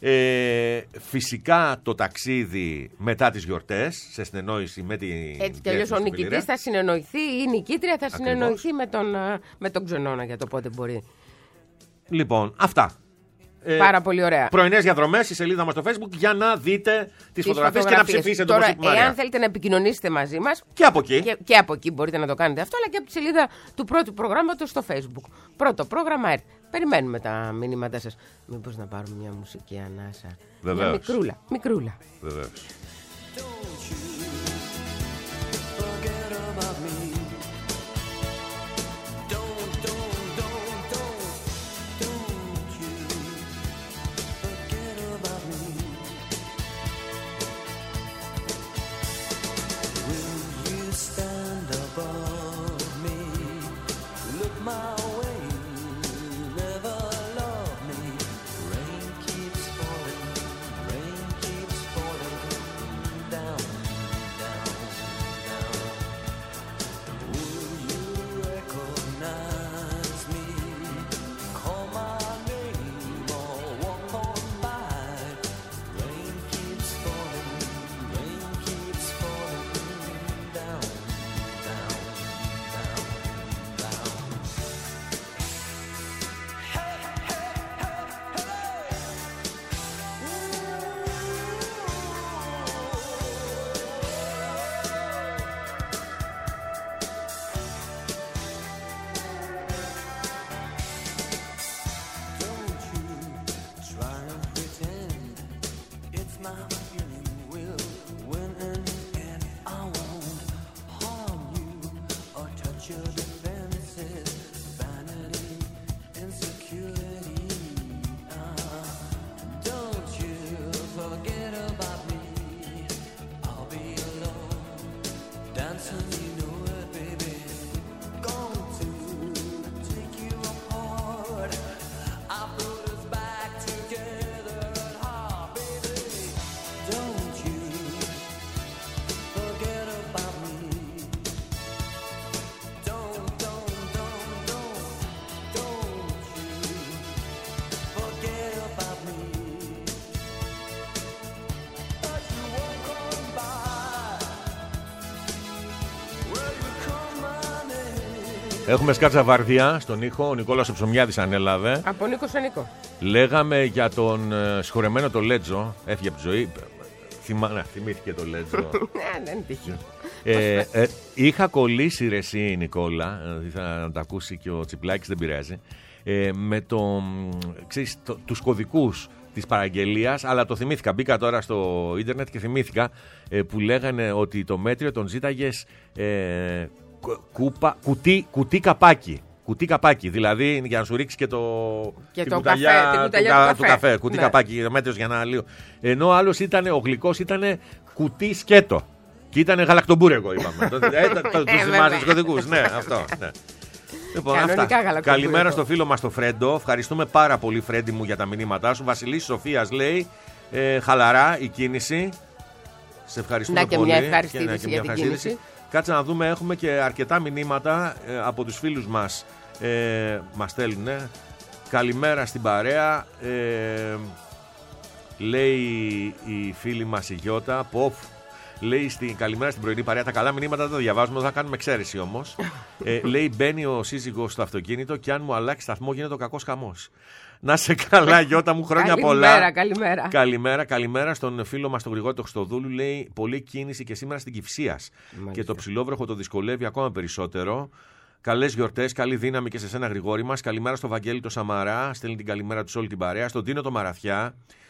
Ε, φυσικά το ταξίδι μετά τις γιορτές, σε συνεννόηση με την Έτσι κι αλλιώς ο διεύθυνση του Φιλιρέα. νικητής θα συνεννοηθεί, η νικήτρια θα Ακριβώς. συνεννοηθεί με τον, ε, με τον ξενώνα για το πότε μπορεί. Λοιπόν, αυτά. Ε, Πάρα πολύ ωραία. Πρωινές διαδρομές στη σελίδα μας στο Facebook για να δείτε τις, Τις φωτογραφίες και να φωτογραφίες. ψηφίσετε Τώρα, όπως είπε η Μαρία. εάν θέλετε να επικοινωνήσετε μαζί μας, Και από εκεί. και, και από εκεί μπορείτε να το κάνετε αυτό, αλλά και από τη σελίδα του πρώτου προγράμματος στο Facebook. Πρώτο πρόγραμμα ΕΡΤ. Περιμένουμε τα μηνύματά σας. Μήπως να πάρουμε μια μουσική ανάσα. Βεβαίως. Μια μικρούλα. Μικρούλα. Βεβαίως. Forget about me. Don't, don't, don't, don't, don't you forget about me. Will you stand above me? Look my way, never love me. Rain keeps falling, rain keeps falling down Έχουμε σκάτσα βαρδιά στον ήχο. Ο Νικόλας ο Ψωμιάδης ανέλαβε. Από Νίκο σε Νίκο. Λέγαμε για τον ε, συγχωρεμένο το Λέτζο. Έφυγε από τη ζωή. Θυμά... Να, θυμήθηκε το Λέτζο. Ναι, δεν τύχει. ε, ε, είχα κολλήσει ρε εσύ Νικόλα. Δηλαδή θα τα ακούσει και ο Τσιπλάκης, δεν πειράζει. Ε, με το, ξέρεις, το, τους κωδικούς της παραγγελίας, αλλά το θυμήθηκα. Μπήκα τώρα στο ίντερνετ και θυμήθηκα ε, που λέγανε ότι το μέτριο τον ζήταγες ε, κουπα, κουτί, κουτί καπάκι. Κουτί καπάκι, δηλαδή για να σου ρίξει και, το, και την το κουταλιά, καφέ, την κουταλιά του, του καφέ. καφέ κουτί ναι. καπάκι, το μέτριος για να λίγο. Ενώ άλλος ήταν, ο γλυκός ήταν κουτί σκέτο. Και ήταν γαλακτομπούρεγο, είπαμε. το, ε, το, το, τους θυμάσαι τους κωδικούς. Ναι, αυτό. Ναι. Λοιπόν, αυτά. Καλημέρα στο φίλο μας τον Φρέντο. Ευχαριστούμε πάρα πολύ, Φρέντι μου, για τα μηνύματά σου. Βασιλής Σοφίας λέει ε, χαλαρά η κίνηση. Σε ευχαριστούμε να και πολύ. Μια ευχαριστήση και, να και για μια την κίνηση. Κάτσε να δούμε, έχουμε και αρκετά μηνύματα ε, από τους φίλους μας. Ε, μας στέλνουν. Καλημέρα στην παρέα. Ε, λέει η φίλη μας η Γιώτα. Ποφ. Λέει στην καλημέρα στην πρωινή παρέα. Τα καλά μηνύματα δεν τα διαβάζουμε, θα κάνουμε εξαίρεση όμως. ε, λέει μπαίνει ο σύζυγος στο αυτοκίνητο και αν μου αλλάξει σταθμό γίνεται ο κακός χαμός. Να σε καλά, Γιώτα μου, χρόνια καλημέρα, πολλά. Καλημέρα, καλημέρα. Καλημέρα στον φίλο μας τον Γρηγόρη το Χριστοδούλου. Λέει πολλή κίνηση και σήμερα στην Κυφσίας. Και το ψηλόβροχο το δυσκολεύει ακόμα περισσότερο. Καλές γιορτές, καλή δύναμη και σε σένα, Γρηγόρη μας. Καλημέρα στο Βαγγέλη το Σαμαρά. Στέλνει την καλημέρα του σε όλη την παρέα. Στον Τίνο το Μαραθιά.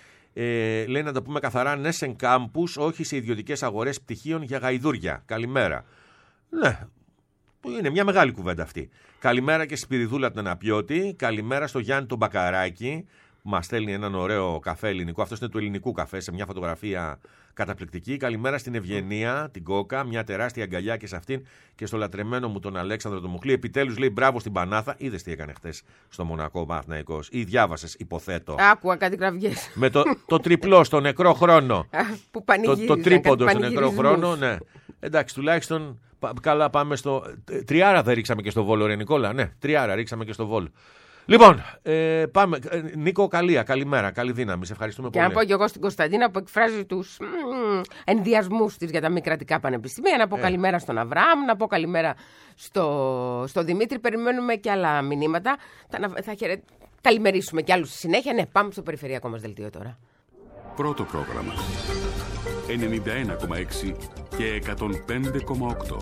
Ε, λέει να τα πούμε καθαρά, ναι σε κάμπους, όχι σε ιδιωτικές αγορές πτυχίων για γαϊδούρια. Καλημέρα. Ναι, είναι μια μεγάλη κουβέντα αυτή. Καλημέρα και στη Σπυριδούλα την Αναπιώτη. Καλημέρα στο Γιάννη τον Μπακαράκη, που μας στέλνει έναν ωραίο καφέ ελληνικό. Αυτός είναι του ελληνικού καφέ, σε μια φωτογραφία καταπληκτική. Καλημέρα στην Ευγενία, την Κόκα, μια τεράστια αγκαλιά και σε αυτήν και στο λατρεμένο μου τον Αλέξανδρο τον Μουχλή. Επιτέλους λέει μπράβο στην Πανάθα. Είδες τι έκανε χτες στο Μονακό Παναθηναϊκός. Ή διάβασες, υποθέτω. Άκουα κάτι κραυγές. Με το, το τριπλό στο νεκρό χρόνο. Που το, το τρίποντο στο νεκρό χρόνο, ναι. Εντάξει, τουλάχιστον καλά πάμε στο. Τριάρα δεν ρίξαμε και στο Βόλο, ρε Νικόλα. Ναι, τριάρα ρίξαμε και στο Βόλο. Λοιπόν, ε, πάμε. Ε, Νίκο, καλία, καλημέρα, καλή δύναμη. Σε ευχαριστούμε και πολύ. Και να πω και εγώ στην Κωνσταντίνα που εκφράζει τους ενδιασμούς της για τα μη κρατικά πανεπιστήμια. Να πω yeah. καλημέρα στον Αβραάμ, να πω καλημέρα στο, στο Δημήτρη. Περιμένουμε και άλλα μηνύματα. Θα, θα χαιρε... καλημερίσουμε και άλλους στη συνέχεια. Ναι, πάμε στο περιφερειακό μας δελτίο τώρα. Πρώτο πρόγραμμα. ενενήντα ένα κόμμα έξι και εκατόν πέντε κόμμα οκτώ.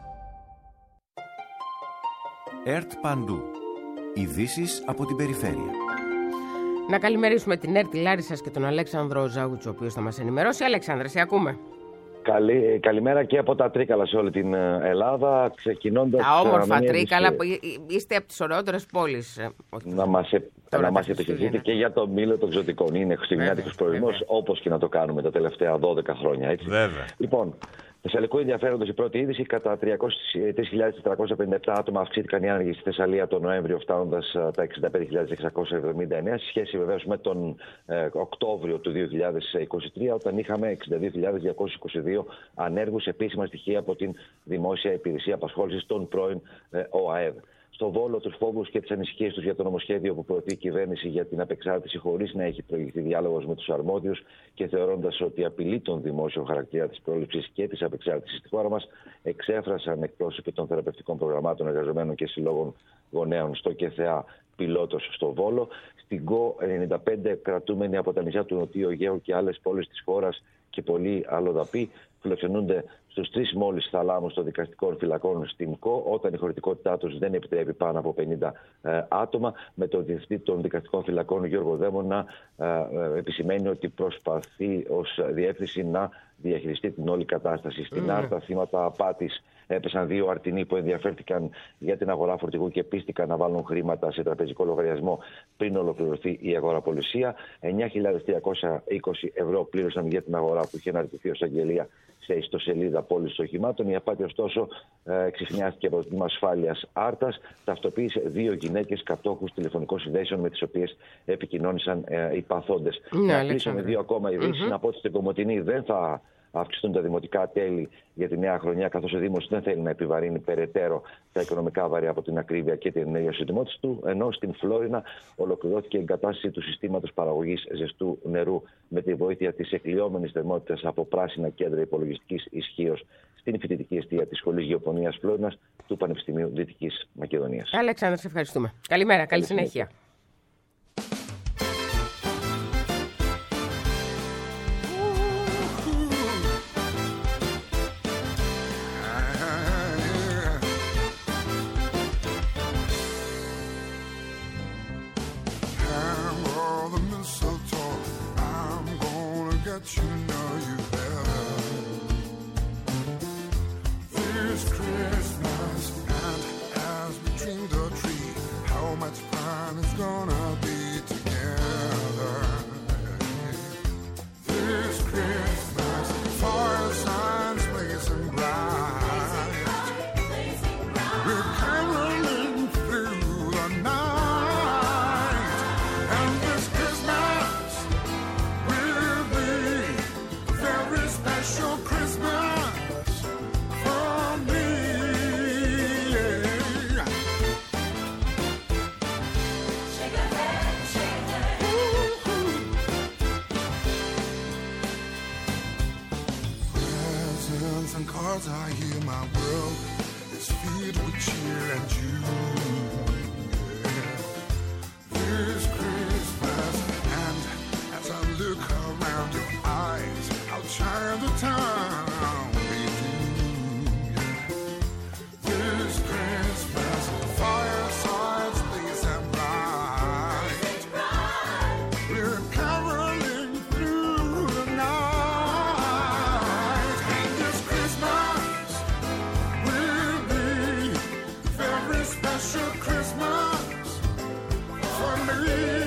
ΕΡΤ Παντού. Ειδήσεις από την περιφέρεια. Να καλημερίσουμε την ΕΡΤ Λάρισσας και τον Αλέξανδρο Ζαούτσο, ο οποίος θα μας ενημερώσει. Αλέξανδρε, σε ακούμε. Καλή, καλημέρα και από τα Τρίκαλα σε όλη την Ελλάδα. Ξεκινώντας τα όμορφα Τρίκαλα, που είστε από τις ωραιότερες πόλεις. Να μας, να μας επιχειρήσετε και για το μήλο των εξωτικών. Είναι χριστουγεννιάτικος προορισμός, όπως και να το κάνουμε τα τελευταία δώδεκα χρόνια. Έτσι. Βέβαια. Λοιπόν, θεσσαλικού ενδιαφέροντος η πρώτη είδηση. Κατά τρεις χιλιάδες τετρακόσια πενήντα επτά άτομα αυξήθηκαν οι άνεργοι στη Θεσσαλία τον Νοέμβριο, φτάνοντας τα εξήντα πέντε χιλιάδες εξακόσια εβδομήντα εννέα, σε σχέση βεβαίως με τον ε, Οκτώβριο του δύο χιλιάδες είκοσι τρία, όταν είχαμε εξήντα δύο χιλιάδες διακόσιους είκοσι δύο ανέργους, επίσημα στοιχεία από την Δημόσια Υπηρεσία Απασχόλησης των πρώην ε, ΟΑΕΔ. Στο Βόλο, τους φόβους και τις ανησυχίες τους για το νομοσχέδιο που προωθεί η κυβέρνηση για την απεξάρτηση, χωρίς να έχει προηγηθεί διάλογος με τους αρμόδιους και θεωρώντας ότι απειλεί τον δημόσιο χαρακτήρα της πρόληψης και της απεξάρτησης στη χώρα μας, εξέφρασαν εκπρόσωποι των θεραπευτικών προγραμμάτων εργαζομένων και συλλόγων γονέων στο ΚΕΘΕΑ Πιλότος στο Βόλο. Στην ΚΟ, ενενήντα πέντε κρατούμενοι από τα νησιά του Νοτιού Αιγαίου και άλλες πόλεις της χώρας και πολλοί αλλοδαποί φιλοξενούνται στους τρεις μόλις θαλάμους των δικαστικών φυλακών στην ΚΟ, όταν η χωρητικότητά τους δεν επιτρέπει πάνω από πενήντα ε, άτομα, με τον διευθυντή των δικαστικών φυλακών Γιώργο Δέμο να ε, ε, επισημαίνει ότι προσπαθεί ως διεύθυνση να διαχειριστεί την όλη κατάσταση. Στην mm. Άρτα, θύματα απάτης έπεσαν δύο αρτινοί που ενδιαφέρθηκαν για την αγορά φορτηγού και πίστηκαν να βάλουν χρήματα σε τραπεζικό λογαριασμό πριν ολοκληρωθεί η αγοραπολισία. εννιά χιλιάδες τριακόσια είκοσι ευρώ πλήρωσαν για την αγορά που είχε αναρτηθεί ως αγγελία σε ιστοσελίδα πώλησης οχημάτων. Η απάτη, ωστόσο, ξεχνιάστηκε από το Τμήμα Ασφάλειας Άρτας. Ταυτοποίησε δύο γυναίκες κατόχους τηλεφωνικών συνδέσεων με τις οποίες επικοινώνησαν οι παθόντες. Ναι, να κλείσουμε δύο ακόμα ειδήσεις. Mm-hmm. Να πω ότι στην Κομοτηνή δεν θα αυξηθούν τα δημοτικά τέλη για τη νέα χρονιά, καθώς ο Δήμος δεν θέλει να επιβαρύνει περαιτέρω τα οικονομικά βάρη από την ακρίβεια και την ενέργεια συντημότηση του. Ενώ στην Φλόρινα ολοκληρώθηκε η εγκατάσταση του συστήματος παραγωγής ζεστού νερού με τη βοήθεια της εκλειόμενης θερμότητας από πράσινα κέντρα υπολογιστικής ισχύως στην φοιτητική εστία της Σχολής Γεωπονίας Φλόρινας του Πανεπιστημίου Δυτικής Μακεδονίας. Αλέξανδρε, σε ευχαριστούμε. Καλημέρα, καλή συνέχεια. I hear my world is filled with cheer and joy. This Christmas, and as I look around your eyes, I'll shine the town with you. This Christmas, firesides blazing bright. We're caroling through the night, and this Christmas will be a very special Christmas for me.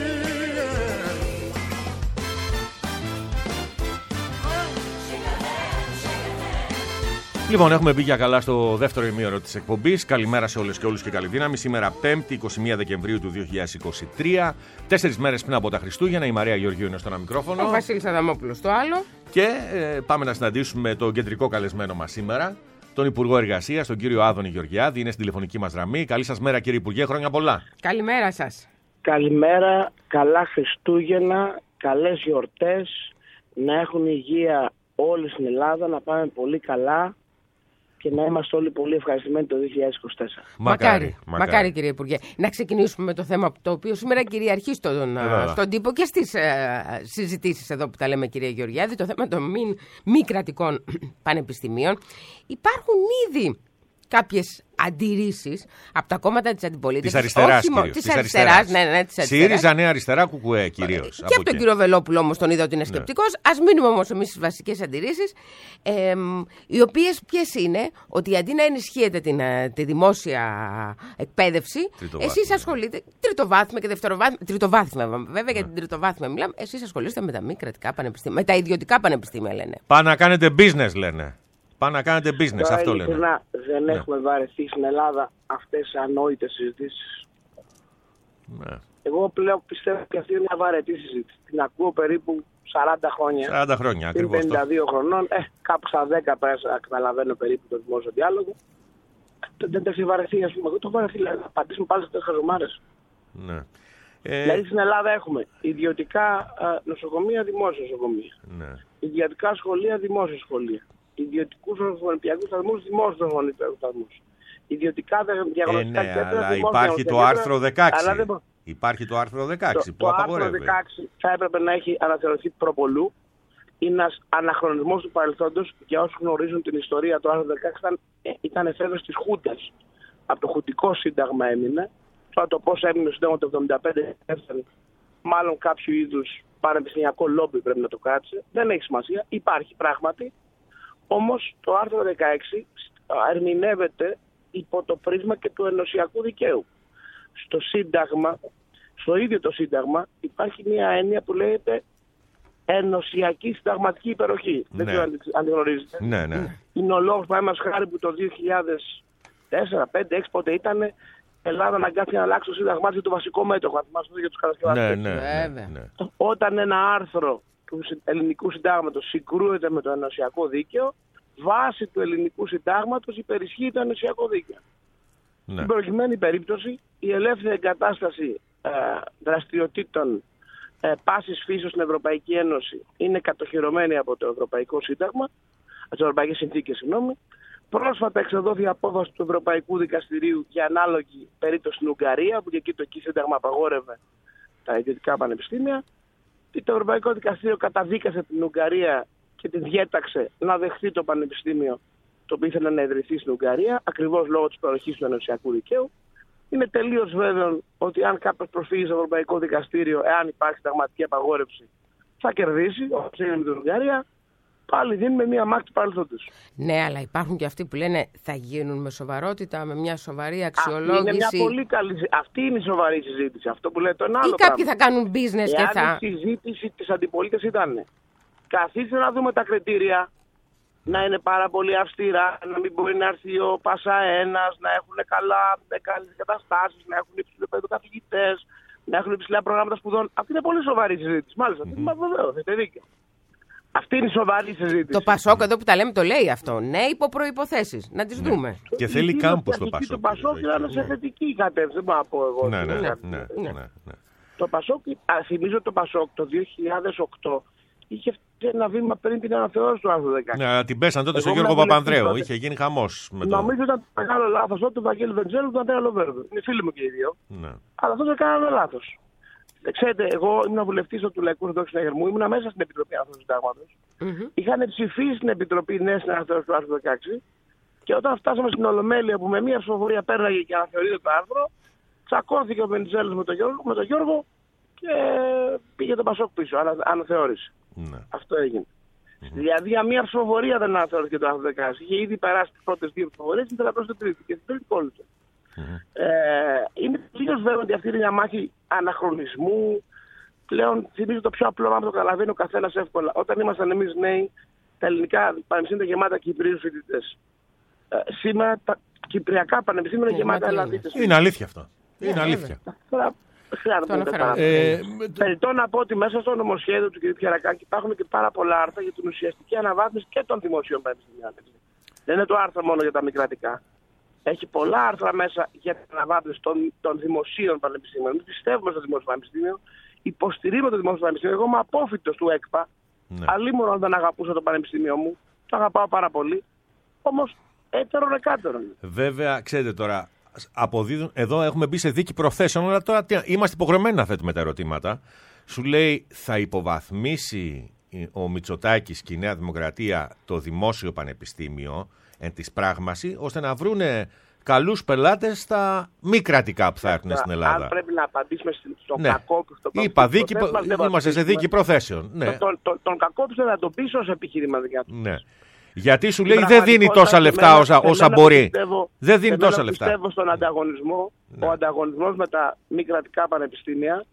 Λοιπόν, έχουμε μπει για καλά στο δεύτερο ημίωρο της εκπομπής. Καλημέρα σε όλες και όλους και καλή δύναμη. Σήμερα Πέμπτη, εικοστή πρώτη Δεκεμβρίου του δύο χιλιάδες είκοσι τρία. Τέσσερις μέρες πριν από τα Χριστούγεννα. Η Μαρία Γεωργίου είναι στο ένα μικρόφωνο. Ο Βασίλης Αδαμόπουλος στο άλλο. Και ε, πάμε να συναντήσουμε τον κεντρικό καλεσμένο μας σήμερα, τον Υπουργό Εργασίας, τον κύριο Άδωνη Γεωργιάδη. Είναι στην τηλεφωνική μας γραμμή. Καλή σας μέρα, κύριε Υπουργέ. Χρόνια πολλά. Καλημέρα σας. Καλημέρα, καλά Χριστούγεννα, καλές γιορτές, να έχουν υγεία όλοι στην Ελλάδα, να πάμε πολύ καλά και να είμαστε όλοι πολύ ευχαριστημένοι το δύο χιλιάδες είκοσι τέσσερα. Μακάρι, μακάρι, μακάρι κύριε Υπουργέ. Να ξεκινήσουμε με το θέμα το οποίο σήμερα κυριαρχεί στον, στον τύπο και στις ε, συζητήσεις εδώ που τα λέμε, κυρία Γεωργιάδη, το θέμα των μη, μη κρατικών πανεπιστημίων. Υπάρχουν ήδη κάποιες αντιρρήσεις από τα κόμματα της αντιπολίτευσης. Της αριστεράς, όχι, της, της αριστεράς, αριστεράς. Ναι, ναι, της αριστεράς. ΣΥΡΙΖΑ, Νέα Αριστερά, Κουκουέ κυρίως. Και από, από τον κύριο Βελόπουλο όμως τον είδα ότι είναι σκεπτικός. Ναι. Ας μείνουμε όμως εμείς στις βασικές αντιρρήσεις, ε, οι οποίες ποιες είναι, ότι αντί να ενισχύετε την, τη δημόσια εκπαίδευση, εσείς ασχολείτε, τριτοβάθμια και δευτεροβάθμια, τριτοβάθμια βέβαια, ναι. Για την τριτοβάθμια μιλάμε, εσείς ασχολείστε με τα μη κρατικά πανεπιστήμια, με τα ιδιωτικά πανεπιστήμια λένε. Πάνε να κάνετε business λένε. Πάνε να κάνετε business, τώρα, αυτό λένε. Ειλικρινά, δεν ναι. έχουμε βαρεθεί στην Ελλάδα αυτές τις ανόητες συζητήσεις. Ναι. Εγώ πλέον πιστεύω ότι αυτή είναι μια βαρετή συζήτηση. Την ακούω περίπου σαράντα χρόνια. σαράντα χρόνια, ακριβώς. πενήντα δύο χρονών, ε, κάπου στα δέκα πέρασα, καταλαβαίνω περίπου το δημόσιο διάλογο. Δεν τα έχει βαρεθεί, ας πούμε. Εγώ το βαρεθεί, δηλαδή, να πατήσουμε πάλι στις χαζομάρες. Ναι. Ε... Δηλαδή στην Ελλάδα έχουμε ιδιωτικά νοσοκομεία, δημόσια νοσοκομεία. Ναι. Ιδιωτικά σχολεία, δημόσια σχολεία. Ιδιωτικούς ορθοπαιδευτικούς σταθμούς, δημόσιους ορθοπαιδευτικούς σταθμούς. Ιδιωτικά διαγνωστικά ε, ναι, κέντρα, αλλά υπάρχει το άρθρο δεκαέξι. Αλλά δεν... Υπάρχει το άρθρο δεκαέξι το, που το απαγορεύει. Το άρθρο δεκαέξι θα έπρεπε να έχει αναθεωρηθεί προπολού. Είναι ένας αναχρονισμός του παρελθόντος. Για όσους γνωρίζουν την ιστορία, το άρθρο δεκαέξι ήταν, ήταν εφέδρος της Χούντας. Από το Χουντικό Σύνταγμα έμεινε. Τώρα το πώς έμεινε το Σύνταγμα το εβδομήντα πέντε, μάλλον κάποιο είδους πανεπιστημιακό λόμπι πρέπει να το κράτησε. Δεν έχει σημασία. Υπάρχει πράγματι. Όμως το άρθρο δεκαέξι ερμηνεύεται υπό το πρίσμα και του ενωσιακού δικαίου. Στο Σύνταγμα, στο ίδιο το Σύνταγμα, υπάρχει μια έννοια που λέγεται ενωσιακή συνταγματική υπεροχή. Ναι. Δεν ξέρω αν τη γνωρίζετε. Ναι, ναι. Είναι ο λόγος που έμας χάρη που το δύο χιλιάδες τέσσερα, πέντε, έξι πότε ήταν, η Ελλάδα αναγκάστηκε να αλλάξει το Σύνταγμά της το βασικό μέτωπο. Αν θυμάστε για τους κατασκευαστές. Ναι, ναι, ναι, ναι. Όταν ένα άρθρο του ελληνικού συντάγματος συγκρούεται με το ενωσιακό δίκαιο, βάσει του ελληνικού συντάγματος υπερισχύει το ενωσιακό δίκαιο. Ναι. Στην προκειμένη περίπτωση, η ελεύθερη εγκατάσταση ε, δραστηριοτήτων ε, πάσης φύσεως στην Ευρωπαϊκή Ένωση είναι κατοχυρωμένη από το Ευρωπαϊκό Σύνταγμα, από τις Ευρωπαϊκές Συνθήκες, συγγνώμη. Πρόσφατα εξεδόθη απόφαση του Ευρωπαϊκού Δικαστηρίου για ανάλογη περίπτωση στην Ουγγαρία, που και εκεί το εκεί Σύνταγμα απαγόρευε τα ιδιωτικά πανεπιστήμια. Το Ευρωπαϊκό Δικαστήριο καταδίκασε την Ουγγαρία και την διέταξε να δεχθεί το πανεπιστήμιο το οποίο ήθελε να ιδρυθεί στην Ουγγαρία, ακριβώς λόγω της παροχής του ενωσιακού δικαίου. Είναι τελείως βέβαιο ότι αν κάποιος προσφύγει στο Ευρωπαϊκό Δικαστήριο, εάν υπάρχει συνταγματική απαγόρευση, θα κερδίσει, όπως έγινε με την Ουγγαρία. Πάλι δίνουμε μία μάχη του παρελθόντος. Ναι, αλλά υπάρχουν και αυτοί που λένε θα γίνουν με σοβαρότητα, με μια σοβαρή αξιολόγηση. Αυτή είναι μια πολύ καλή. Αυτή είναι η σοβαρή συζήτηση. Αυτό που λέτε είναι άλλο. Ή κάποιοι θα κάνουν business Εάν και θα. Η συζήτηση της αντιπολίτευσης ήταν καθίστε να δούμε τα κριτήρια, να είναι πάρα πολύ αυστηρά, να μην μπορεί να έρθει ο Πάσα ένας, να έχουν καλά, καλές εγκαταστάσεις, να έχουν υψηλό επίπεδο καθηγητές, να έχουν υψηλά προγράμματα σπουδών. Αυτή είναι πολύ σοβαρή συζήτηση. Μάλιστα, αυτή είναι βεβαίως, έχετε δίκιο. Αυτή είναι η σοβαρή συζήτηση. Το Πασόκ εδώ που τα λέμε το λέει αυτό. Ναι, υπό προϋποθέσεις. Να τις δούμε. Και θέλει κάμπους το Πασόκ. Το Πασόκ ήταν σε θετική κατεύθυνση, δεν μπορώ να πω εγώ. Ναι, ναι, ναι, ναι, ναι. Το Πασόκ, θυμίζω το Πασόκ το δύο χιλιάδες οκτώ είχε φτιάξει ένα βήμα πριν την αναθεώρηση του άρθρου δεκαέξι. Ναι, την πέσαν τότε στον Γιώργο Παπανδρέου. Είχε γίνει χαμός με το. Νομίζω ήταν μεγάλο λάθος τότε του Βαγγέλη Βεντζέλου και του Αντρέα Λοβέρδου. Είναι φίλοι μου και οι δύο. Ναι. Αλλά αυτό έκαναν λάθος. Ξέρετε, εγώ ήμουν βουλευτής του Λαϊκού Συνδόξου Συναγερμού, ήμουν μέσα στην Επιτροπή Άρθρου Συντάγματος. Mm-hmm. Είχαν ψηφίσει στην Επιτροπή νέα αναθεώρηση του άρθρου δεκαέξι και όταν φτάσαμε στην Ολομέλεια που με μία ψηφοφορία πέρναγε και αναθεωρείται το άρθρο, τσακώθηκε ο Βενιζέλος με τον Γιώργο, με τον Γιώργο και πήγε το Πασόκ πίσω, ανα, αναθεώρησε. Mm-hmm. Αυτό έγινε. Mm-hmm. Δηλαδή για μία ψηφοφορία δεν αναθεώρησε το άρθρο δεκαέξι. Είχε ήδη περάσει τις πρώτες δύο ψηφοφορίες, ήθελα απλώς την τρίτη και την τρίτη κόλλησε. Mm-hmm. Ε, είναι τελείως βέβαιο ότι αυτή είναι μια μάχη αναχρονισμού. Πλέον θυμίζω το πιο απλό, να το καταλαβαίνει ο καθένας εύκολα. Όταν ήμασταν εμείς νέοι, τα ελληνικά πανεπιστήμια γεμάτα Κυπρίους φοιτητές. Ε, σήμερα τα κυπριακά πανεπιστήμια είναι γεμάτα Ελλαδίτες. Είναι αλήθεια αυτό. Είναι αλήθεια. Περιττώ να πω ότι μέσα στο νομοσχέδιο του κ. Πιερακάκη υπάρχουν και πάρα πολλά άρθρα για την ουσιαστική αναβάθμιση και των δημοσίων πανεπιστημίων. Δεν είναι το άρθρο μόνο για τα μη κρατικά. Έχει πολλά άρθρα μέσα για την αναβάθμιση των, των δημοσίων πανεπιστήμιων. Εμείς πιστεύουμε στο δημόσιο πανεπιστήμιο, υποστηρίζουμε το δημόσιο πανεπιστήμιο. Εγώ είμαι απόφοιτος του ΕΚΠΑ. Ναι. Αλλήμον δεν αγαπούσα το πανεπιστήμιο μου. Το αγαπάω πάρα πολύ. Όμως έτερον εκάτερον. Βέβαια, ξέρετε τώρα, αποδίδουν, εδώ έχουμε μπει σε δίκη προθέσεων, αλλά τώρα είμαστε υποχρεωμένοι να θέτουμε τα ερωτήματα. Σου λέει, θα υποβαθμίσει ο Μητσοτάκης και η Νέα Δημοκρατία το δημόσιο πανεπιστήμιο εν της πράγμαση, ώστε να βρούνε καλούς πελάτες στα μη κρατικά που θα έρθουν στην Ελλάδα. Αν πρέπει να απαντήσουμε στον ναι. κακό του, στον Είπα, δίκη, είμαστε σε δίκη προθέσεων. Ναι. Τον, τον, τον, τον κακό του να τον πείσω ως επιχειρηματικά του. Ναι. Γιατί σου λέει δεν δίνει τόσα λεφτά όσα, όσα μπορεί. Πιστεύω, δεν δίνει τόσα λεφτά. Πιστεύω στον ανταγωνισμό. Ναι. Ο ανταγωνισμός με τα μη κρατικά πανεπιστήμια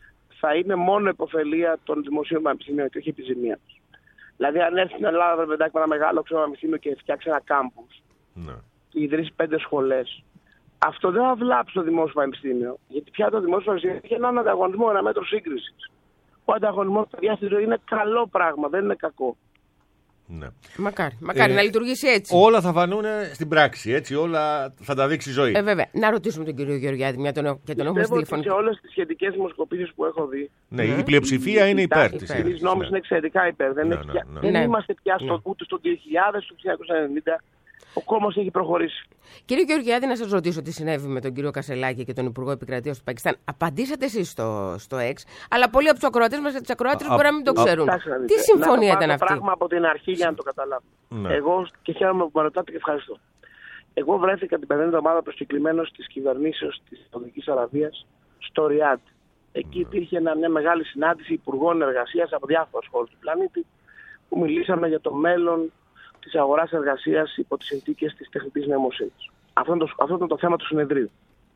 θα είναι μόνο υποφελία των δημοσίων πανεπιστήμιων και όχι επιζημία τους. Δηλαδή, αν έρθει στην Ελλάδα βρε, με ένα μεγάλο πανεπιστήμιο και φτιάξει ένα κάμπους ναι. και ιδρύσει πέντε σχολές, αυτό δεν θα βλάψει το δημόσιο πανεπιστήμιο. Γιατί πια το δημόσιο πανεπιστήμιο έχει έναν ανταγωνισμό, ένα μέτρο σύγκρισης. Ο ανταγωνισμός στη διάστηση είναι καλό πράγμα, δεν είναι κακό. Ναι. Μακάρι, μακάρι ε, να λειτουργήσει έτσι. Όλα θα φανούν στην πράξη, έτσι, όλα θα τα δείξει η ζωή. Ε, βέβαια. Να ρωτήσουμε τον κύριο Γεωργιάδη, μια τον, και τον έχουμε στη τηλεφωνική. Σε όλες τις σχετικές δημοσκοπήσεις που έχω δει. Ναι, mm. η πλειοψηφία είναι υπέρ της. Οι νόμοι είναι εξαιρετικά υπέρ. Δεν, ναι, ναι, ναι, ναι. δεν ναι. είμαστε πια στο, ναι. ούτε στο δύο χιλιάδες, στο χίλια εννιακόσια ενενήντα. Ο κόμμος έχει προχωρήσει. Κύριε Γεωργιάδη, να σας ρωτήσω τι συνέβη με τον κύριο Κασελάκη και τον Υπουργό Επικρατείας του Πακιστάν. Απαντήσατε εσείς στο, στο X, αλλά πολλοί από τους ακροατές μας και τις ακροάτες μπορεί να μην το ξέρουν. Τι συμφωνία ήταν αυτή? Να το πράγμα από την αρχή για να το καταλάβουμε. Ναι. Εγώ και χαίρομαι που με ρωτάτε και ευχαριστώ. Εγώ βρέθηκα την περασμένη εβδομάδα προσκεκλημένος της κυβερνήσεως της Σαουδικής Αραβίας στο Ριάντ. Εκεί υπήρχε μια μεγάλη συνάντηση υπουργών εργασίας από διάφορες χώρες του πλανήτη που μιλήσαμε για το μέλλον της αγοράς εργασίας υπό τις συνθήκες της τεχνητής νοημοσύνης. Αυτό είναι το, αυτό είναι το θέμα του συνεδρίου.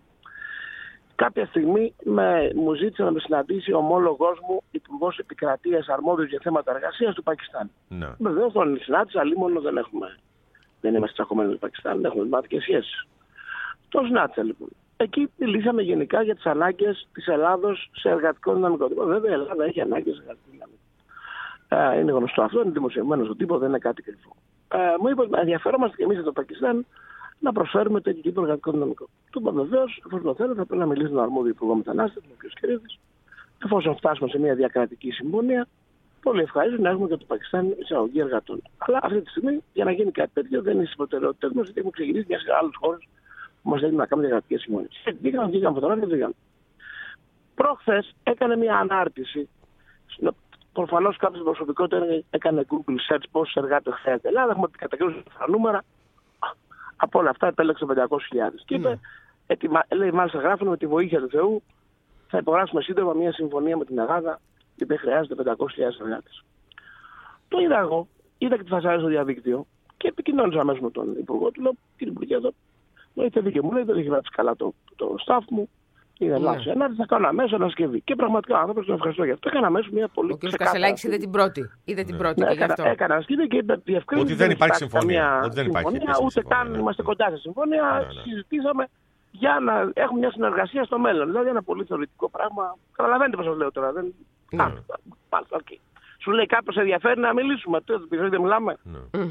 Κάποια στιγμή με, μου ζήτησε να με συναντήσει ο ομόλογός μου, υπουργός επικρατείας αρμόδιος για θέματα εργασίας του Πακιστάν. Ναι. Βεβαίως τον συνάντησα, αλλήμον δεν έχουμε. Δεν είμαστε τσακωμένοι με το Πακιστάν, δεν έχουμε δημοτικές σχέσεις. Το συνάντησα λοιπόν. Εκεί μιλήσαμε γενικά για τις ανάγκες της Ελλάδος σε εργατικό δυναμικό. Βέβαια η Ελλάδα έχει ανάγκες σε εργατικό δυναμικό. Ε, είναι γνωστό αυτό, είναι δημοσιευμένο στον τύπο, δεν είναι κάτι κρυφό. Ε, μου είπε ότι ενδιαφερόμαστε και εμείς στο Πακιστάν να προσφέρουμε τέτοιο τύπο εργατικό δυναμικό. Του είπα βεβαίως, εφόσον το θέλω, θα πρέπει να μιλήσει τον αρμόδιο υπουργό μετανάστευση, τον κ. Κυρίδη, εφόσον φτάσουμε σε μια διακρατική συμφωνία. Πολύ ευχαρίστω να έχουμε και το Πακιστάν εισαγωγή εργατών. Αλλά αυτή τη στιγμή για να γίνει κάτι τέτοιο δεν είναι στι προτεραιότητε μα, γιατί έχουμε ξεκινήσει μια σειρά άλλου χώρου που μα θέλουν να κάνουμε διακρατικέ συμφωνίε. Βγήκαν, βγήκαν φωτογράφια, βγήκαν. Προχθές έκανε μια ανάρτηση. Προφανώς κάποιο προσωπικότητα έκανε Google search πόσους εργάτες χρειάζεται. Ελλάδα, έχουμε κατακρίνει τα νούμερα. Από όλα αυτά επέλεξε πεντακόσιες χιλιάδες. Και είπε, mm. λέει, μάλιστα γράφουν με τη βοήθεια του Θεού θα υπογράψουμε σύντομα μια συμφωνία με την Ελλάδα, η οποία χρειάζεται πεντακόσιες χιλιάδες εργάτες. Το είδα εγώ, είδα και τη φασάρια στο διαδίκτυο και επικοινώνησα αμέσως με τον Υπουργό του. Λέω, κύριε Υπουργέ, εδώ μου ήρθε δίκαιο, μου λέει, δεν έχει γράψει καλά το, το staff μου. Είναι λάθος. Ένα θα κάνω αμέσως ανασκευή. Και πραγματικά ο άνθρωπος τον ευχαριστώ για αυτό. Έκανα αμέσως μια πολύ. Ο κ. Κασελάκης είδε την πρώτη. Είδε την πρώτη. Ναι, και έκανα, έκανα ανασκευή και είπε διευκρίνηση. Ότι δεν υπάρχει συμφωνία. Ότι δεν υπάρχει συμφωνία, ούτε καν ναι. είμαστε κοντά σε συμφωνία. Ναι, ναι. Συζητήσαμε για να έχουμε μια συνεργασία στο μέλλον. Δηλαδή ένα πολύ θεωρητικό πράγμα. Καταλαβαίνετε πώς σας λέω τώρα. Δεν... Ναι. Α, πάλι, okay. Σου λέει κάποιος ενδιαφέρει να μιλήσουμε. Τότε δεν μιλάμε. Ναι.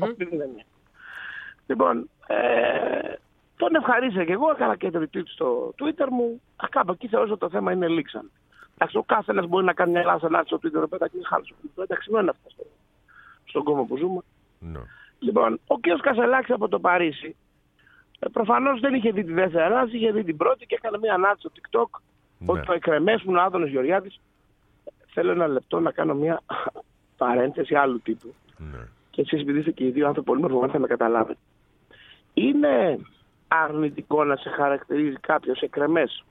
Λοιπόν. Ε... Τον ευχαρίστησα και εγώ, έκανα και το retweet στο Twitter μου. Α, κάπου εκεί θεωρώ ότι το θέμα είναι λήξαν. Εντάξει, ο κάθε ένας μπορεί να κάνει μια λάθος ανάρτηση στο Twitter, πέταξε και χάλασε. Εντάξει, δεν είναι αυτό στο, στον κόσμο που ζούμε. No. Λοιπόν, ο κ. Κασελάκης από το Παρίσι, ε, προφανώς δεν είχε δει τη δεύτερη ανάρτηση, είχε δει την πρώτη και έκανε μια ανάρτηση στο TikTok Ναι. ότι το εκρεμές μου είναι ο Άδωνος Γεωργιάδης. Θέλω ένα λεπτό να κάνω μια παρένθεση άλλου τύπου. Ναι. Και εσείς επειδή είστε και οι δύο άνθρωποι πολύ μορφωμένοι θα με καταλάβετε. Είναι αρνητικό να σε χαρακτηρίζει κάποιος εκρεμές?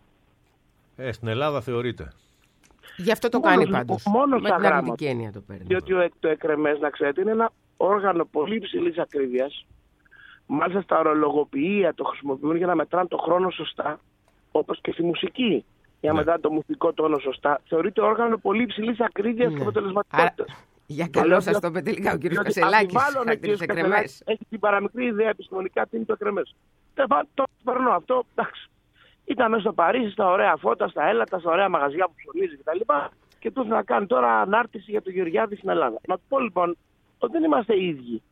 Ε, στην Ελλάδα θεωρείται. Γι' αυτό το Μόνος, κάνει πάντως. Μόνο με στα την αρνητική γράμματα. έννοια το παίρνει. Διότι το εκρεμές, να ξέρετε, είναι ένα όργανο πολύ υψηλής ακρίβειας. Μάλιστα στα ορολογοποιεία το χρησιμοποιούν για να μετράνε το χρόνο σωστά, όπως και στη μουσική. Για να Ναι. μετράνε το μουσικό τόνο σωστά. Θεωρείται όργανο πολύ υψηλής ακρίβειας Ναι. και αποτελεσματικότητας. Άρα, για καλό σας το είπε τελικά ο κ. Κασελάκης. Χαρακτήρισε εκρεμές. Έχει την παραμικρή ιδέα επιστημονικά τι είναι το εκρεμές. Το περνώ αυτό. Εντάξει. Ήταν μέσα στο Παρίσι, στα ωραία φώτα, στα έλατα, στα ωραία μαγαζιά που ψωνίζει κτλ. Και, και του να κάνει τώρα ανάρτηση για τον Γεωργιάδη στην Ελλάδα. Να του πω λοιπόν ότι δεν είμαστε ίδιοι.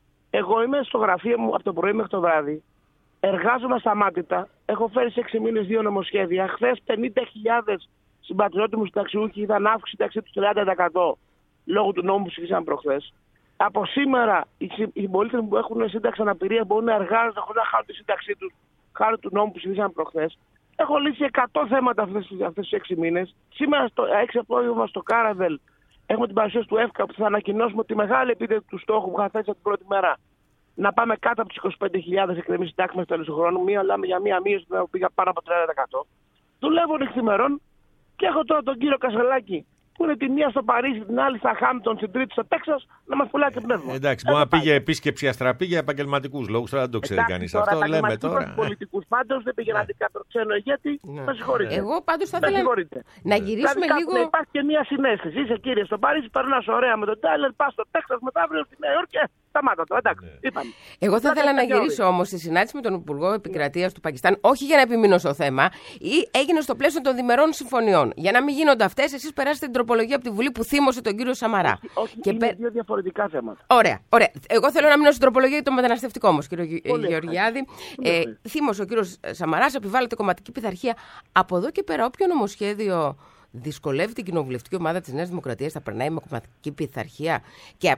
Εγώ είμαι στο γραφείο μου από το πρωί μέχρι το βράδυ. Εργάζομαι ασταμάτητα. Έχω φέρει σε έξι μήνες δύο νομοσχέδια. Χθες πενήντα χιλιάδες συμπατριώτες μου συνταξιούχοι είδαν αύξηση ταξί του τριάντα τοις εκατό λόγω του νόμου που ψηφίσαν προχθές. Από σήμερα οι συμπολίτες που έχουν σύνταξη αναπηρία μπορούν να εργάζονται χωρίς να χάνουν τη σύνταξή τους, χάρη του νόμου που ψηφίσαν προχθές. Έχω λύσει εκατό θέματα αυτές τις έξι μήνες. Σήμερα στο έξι απόγευμα στο Κάραβελ έχουμε την παρουσίαση του ΕΦΚΑ που θα ανακοινώσουμε τη μεγάλη επίτευξη του στόχου που είχα θέσει την πρώτη μέρα. Να πάμε κάτω από τις είκοσι πέντε χιλιάδες εκκρεμείς συντάξεις μέχρι τέλος του χρόνου. Μία λέμε για μία μείωση που πήγα πάνω από τριάντα τοις εκατό. Δουλεύω νυχθημερών και έχω τώρα τον κύριο Κασελάκη που είναι τη μία στο Παρίσι, την άλλη στα Χάμπτον, την τρίτη στο Τέξας, να μας πουλάει και πνεύμα. Εντάξει, μπορεί να πήγε επίσκεψη αστραπή για επαγγελματικούς λόγους, τώρα δεν το ξέρει κανείς αυτό. Λέμε τώρα. Πολιτικούς πάντως δεν πήγε να δει κάποιο ξένο ηγέτη. Με συγχωρείτε. Εγώ πάντως θα ήθελα να γυρίσουμε δηλαδή, λίγο. Να υπάρχει και μια συνέστηση. Είσαι κύριε στο Παρίσι, περνάς ωραία με τον Τάιλερ, πας στο Τέξας, μετά αύριο στη Νέα Υόρκη. Σταμάτα το, εντάξει. Είπαμε. Εγώ θα ήθελα να γυρίσω όμως στη συνάντηση με τον Υπουργό Επικρατείας του Πακιστάν, όχι για να επιμείνω στο θέμα, ή έγινε στο πλαίσιο των διμερών συμφωνιών. Για να μην γίνονται αυτές, εσείς περάσετε την τροπολογία από τη Βουλή που θύμωσε τον κύριο Σαμαρά. Όχι, όχι και είναι πε... δύο διαφορετικά θέματα. Ωραία, ωραία. Εγώ θέλω να μείνω στην τροπολογία για το μεταναστευτικό όμως, κύριο Πολύ Γεωργιάδη. Ε, θύμωσε ο κύριος Σαμαράς, επιβάλλεται κομματική πειθαρχία. Από εδώ και πέρα, όποιο νομοσχέδιο δυσκολεύει την κοινοβουλευτική ομάδα της Νέας Δημοκρατίας θα περνάει με κομματική πειθαρχία. Και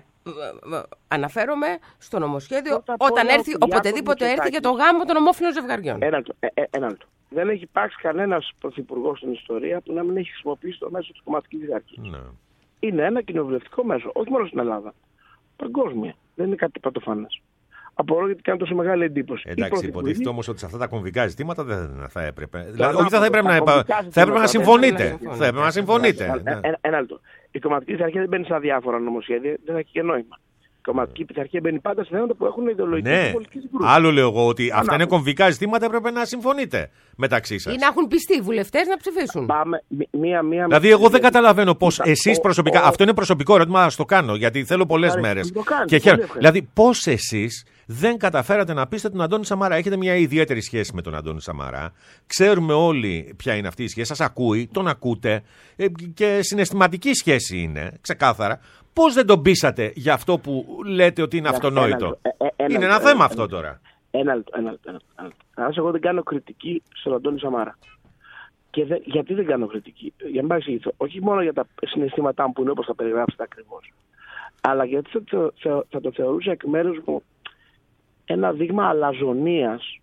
αναφέρομαι στο νομοσχέδιο όταν έρθει, οποτεδήποτε έρθει για το γάμο των ομόφυλων ζευγαριών. Ένα, ε, ε, ένα λεπτό. Δεν έχει υπάρξει κανένας πρωθυπουργός στην ιστορία που να μην έχει χρησιμοποιήσει το μέσο της κομματικής πειθαρχίας. Ναι. Είναι ένα κοινοβουλευτικό μέσο, όχι μόνο στην Ελλάδα. Παγκόσμια. Δεν είναι κάτι πρωτοφανές. Απορώ γιατί κάνει τόσο μεγάλη εντύπωση. Εντάξει, υποτίθεται όμως ότι σε αυτά τα κομβικά ζητήματα δεν θα έπρεπε. Δηλαδή, όχι, θα έπρεπε να, υπα... θα έπρεπε να συμφωνείτε. Θα έπρεπε να συμφωνείτε. Ένα λεπτό. Η κομματική πειθαρχία δεν μπαίνει σε αδιάφορα νομοσχέδια, δεν έχει και νόημα. Η κομματική πειθαρχία μπαίνει πάντα σε θέματα που έχουν ιδεολογική ναι. και πολιτική συγκρούση. Άλλο λέω εγώ ότι αυτά είναι κομβικά ζητήματα, έπρεπε να συμφωνείτε μεταξύ σας. Ή να έχουν πιστεί οι βουλευτές να ψηφίσουν. Πάμε, μία, μία, δηλαδή, εγώ δεν καταλαβαίνω πώς εσείς προσωπικά. Ο, ο, αυτό είναι προσωπικό ερώτημα, να το κάνω, γιατί θέλω πολλές μέρες. Και χαίρομαι. Δηλαδή, πώς εσείς δεν καταφέρατε να πείσετε τον Αντώνη Σαμαρά. Έχετε μια ιδιαίτερη σχέση με τον Αντώνη Σαμαρά. Ξέρουμε όλοι ποια είναι αυτή η σχέση. Σας ακούει, τον ακούτε και συναισθηματική σχέση είναι, ξεκάθαρα. Πώς δεν τον πείσατε για αυτό που λέτε ότι είναι Ένα- αυτονόητο? ένα- ε- ε- ένα- Είναι ένα ένα- θέμα ένα- αυτό τώρα. Ένα λεπτό, ένα λεπτό. Ένα λεπτό. Ας εγώ δεν κάνω κριτική στον Αντώνη Σαμαρά. Και δε, γιατί δεν κάνω κριτική? Για να μην παρεξηγηθώ. Όχι μόνο για τα συναισθήματά μου που είναι όπως τα περιγράψετε ακριβώς. Αλλά γιατί θα το, θα, θα το θεωρούσα εκ μέρους μου ένα δείγμα αλαζονίας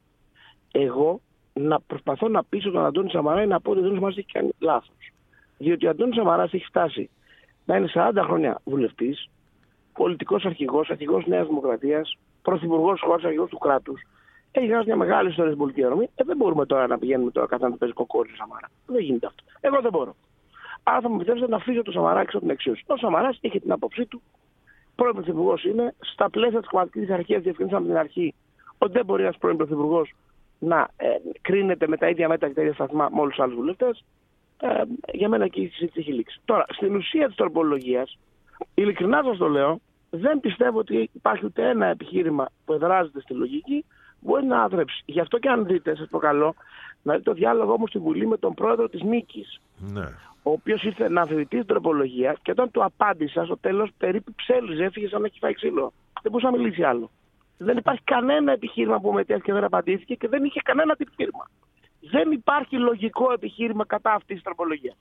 εγώ να προσπαθώ να πείσω τον Αντώνη Σαμαρά ή να πω ότι ο Αντώνης Σαμαράς έχει κάνει λάθος. Διότι ο Αντώνης Σαμαράς έχει φτάσει να είναι σαράντα χρόνια βουλευτής, πολιτικός αρχηγός, αρχηγός Νέας Δημοκρατίας, πρωθυπουργός χώρας, αρχηγός του κράτους. Έχει γράψει μια μεγάλη ιστορία στην πολιτική δρομή. Ε, δεν μπορούμε τώρα να πηγαίνουμε τώρα καθένα να παίζει κοκόρι Σαμαρά. Δεν γίνεται αυτό. Εγώ δεν μπορώ. Άρα θα μου επιτρέψετε να αφήσω το Σαμαρά έξω από την εξίωση. Ο Σαμαράς είχε την άποψή του. Πρώην πρωθυπουργός είναι. Στα πλαίσια της κομματικής ιεραρχίας διευκρινίσαμε από την αρχή ότι δεν μπορεί ένας πρώην πρωθυπουργός να ε, κρίνεται με τα ίδια μέτρα και τα ίδια σταθμά με όλους τους άλλους βουλευτές. Ε, για μένα εκεί η συζήτηση έχει λήξει. Τώρα, στην ουσία της τροπολογίας, ειλικρινά σας το λέω, δεν πιστεύω ότι υπάρχει ούτε ένα επιχείρημα που εδράζεται στη λογική μπορεί να άδρεψει. Γι' αυτό και αν δείτε, σας προκαλώ, να δείτε το διάλογο μου στη Βουλή με τον πρόεδρο της Νίκης, Ναι. ο οποίος ήρθε να αμφισβητήσει την τροπολογία και όταν του απάντησα, στο τέλος περίπου ψέλιζε, έφυγε σαν να έχει φάει ξύλο. Δεν μπορούσε να μιλήσει άλλο. Δεν υπάρχει κανένα επιχείρημα που μετέθηκε και δεν απαντήθηκε και δεν είχε κανένα επιχείρημα. Δεν υπάρχει λογικό επιχείρημα κατά αυτή τη τροπολογία.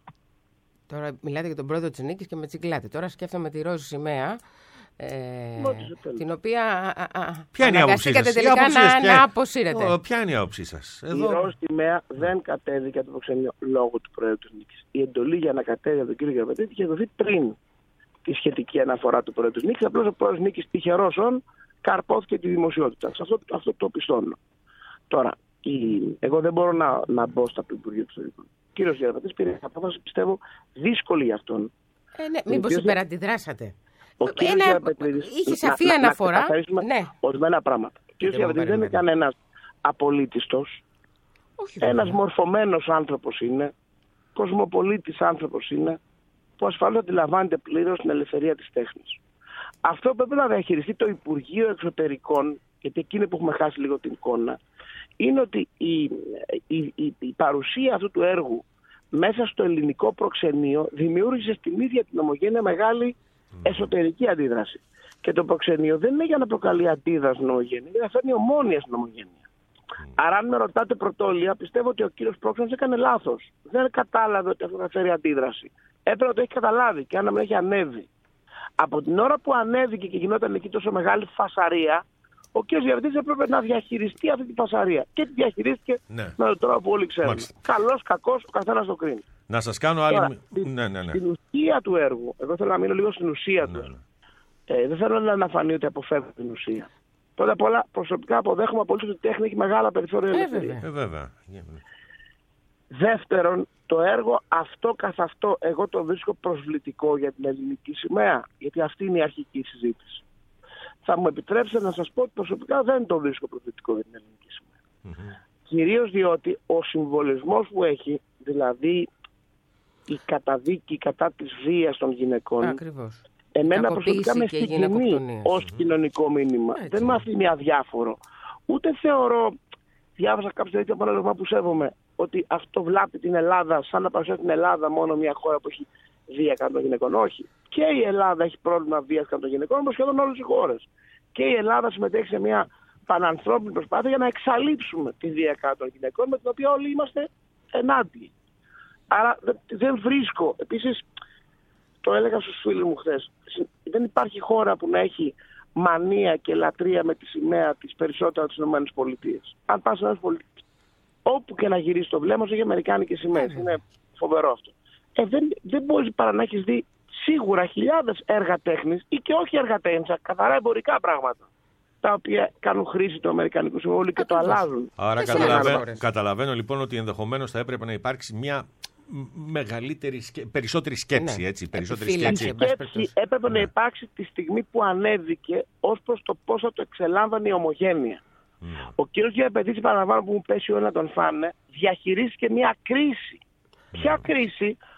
Τώρα μιλάτε για τον πρόεδρο της Νίκης και με τσιγκλάτε. Τώρα σκέφτομαι τη ροζ σημαία. Ε, την οποία α, α, Ποια είναι η άποψή αναγκαστήκατε σας? Η τελικά άποψή σας να, ποια- να αποσύρετε. Ω, Ποια είναι η άποψή σας? Η Εδώ... ροζ σημαία δεν κατέβηκε από το προξενείο λόγω του Προέδρου της Νίκης. Η εντολή για να κατέβει από τον κύριο Γεραπετρίτη είχε δοθεί πριν τη σχετική αναφορά του Προέδρου της Νίκης. Απλώς ο Πρόεδρος της Νίκης τυχερός όν καρπόθηκε τη δημοσιότητα. Σε αυτό, αυτό το πιστώνω. Τώρα, η, εγώ δεν μπορώ να, να μπω στα του Υπουργείου Εξωτερικών. Ο κύριος Γεραπετρίτης πήρε απόφαση, πιστεύω, δύσκολη για αυτόν. Ε, ναι, μήπως οποίος- υπεραντιδράσατε. Ο κύριος Ένα- Γεραπετρίτης- είχε να- σαφή να- αναφορά. Να ξεκαθαρίσουμε Ναι. ορισμένα πράγματα. Ο κύριος Δεν μου Γεραπετρίτης δεν είναι περιμένω. κανένας απολύτιστος. Όχι, Ένας βέβαια. μορφωμένος άνθρωπος είναι, κοσμοπολίτης άνθρωπος είναι, που ασφαλώς αντιλαμβάνεται πλήρως την ελευθερία της τέχνης. Αυτό πρέπει να διαχειριστεί το Υπουργείο Εξωτερικών, γιατί εκείνη που έχουμε χάσει λίγο την εικόνα, είναι ότι η, η, η, η παρουσία αυτού του έργου μέσα στο ελληνικό προξενείο δημιούργησε στην ίδια την ομογένεια μεγάλη εσωτερική αντίδραση. Και το προξενείο δεν είναι για να προκαλεί αντίδραση στην ομογένεια, είναι για να φέρνει ομόνοια στην ομογένεια. Άρα, αν με ρωτάτε πρωτόλια, πιστεύω ότι ο κύριος Πρόξενος έκανε λάθος. Δεν κατάλαβε ότι αυτό θα φέρει αντίδραση. Έπρεπε να το έχει καταλάβει και αν να μην έχει ανέβει. Από την ώρα που ανέβηκε και γινόταν εκεί τόσο μεγάλη φασαρία, ο κύριος Γεραπετρίτης έπρεπε να διαχειριστεί αυτή τη φασαρία. Και τη διαχειρίστηκε Ναι. με τον τρόπο που όλοι ξέρουμε. Μάλιστα. Καλός, κακός, ο καθένας το κρίνει. Να σας κάνω άλλη... Τώρα, μ- Ναι, ναι, ναι. Στην ουσία του έργου, εγώ θέλω να μείνω λίγο στην ουσία του Ναι, έργου. Ε, δεν θέλω να αναφανεί ότι αποφεύγω την ουσία. Πρώτα απ' όλα, προσωπικά αποδέχομαι απολύτως ότι η τέχνη έχει μεγάλα περιθώρια Ε, ελευθερίας. βέβαια. Ε, βέβαια. Δεύτερον, το έργο αυτό καθ' αυτό εγώ το βρίσκω προσβλητικό για την ελληνική σημαία, γιατί αυτή είναι η αρχική συζήτηση. Θα μου επιτρέψετε να σας πω ότι προσωπικά δεν το βρίσκω προσβλητικό για την ελληνική σημαία. Κυρίως διότι ο συμβολισμός που έχει, δηλαδή η καταδίκη κατά της βίας των γυναικών, Ακριβώς. εμένα κακοποίηση προσωπικά με και συγκινεί γυναικοκτονία. ως κοινωνικό μήνυμα. Έτσι. Δεν με αφήνει αδιάφορο. Ούτε θεωρώ, διάβασα κάποιο τέτοιο παράδειγμα που σέβομαι, ότι αυτό βλάπτει την Ελλάδα σαν να παρουσιάσει την Ελλάδα μόνο μια χώρα που έχει βία κατά των γυναικών. Όχι. Και η Ελλάδα έχει πρόβλημα βίας κατά των γυναικών, όπως σχεδόν όλες οι χώρες. Και η Ελλάδα συμμετέχει σε μια πανανθρώπινη προσπάθεια για να εξαλείψουμε τη βία κατά των γυναικών, με την οποία όλοι είμαστε ενάντιοι. Άρα δεν- δεν βρίσκω. Επίσης, το έλεγα στους φίλους μου χθες, δεν υπάρχει χώρα που να έχει μανία και λατρεία με τη σημαία της περισσότερα από τις ΗΠΑ. Αν πας στις ΗΠΑ, όπου και να γυρίσει το βλέμμα σου, έχει αμερικάνικες σημαίες. Είναι φοβερό αυτό. Ε, δεν, δεν μπορείς παρά να έχεις δει σίγουρα χιλιάδες έργα τέχνης ή και όχι έργα τέχνης, καθαρά εμπορικά πράγματα, τα οποία κάνουν χρήση του Αμερικανικού Συμβουλίου και το Ακριβώς. αλλάζουν. Άρα Και σε καταλαβαίνω, άλλες χώρες. καταλαβαίνω λοιπόν ότι ενδεχομένως θα έπρεπε να υπάρξει μια μ, μεγαλύτερη, σκε- περισσότερη σκέψη, Ναι. έτσι, περισσότερη Επιφύλαξη. σκέψη. Η εν πάση σκέψη περιπτώσει. έπρεπε να Ναι. υπάρξει τη στιγμή που ανέβηκε ως προς το πώς θα το εξελάμβανε η ομογένεια. Ναι. Ο κύριος Γεραπετρίτης, παραλαμβάνω που μου πέσει ο να τον φάνε, διαχειρίστηκε μια κρίση. Ποια κρίση?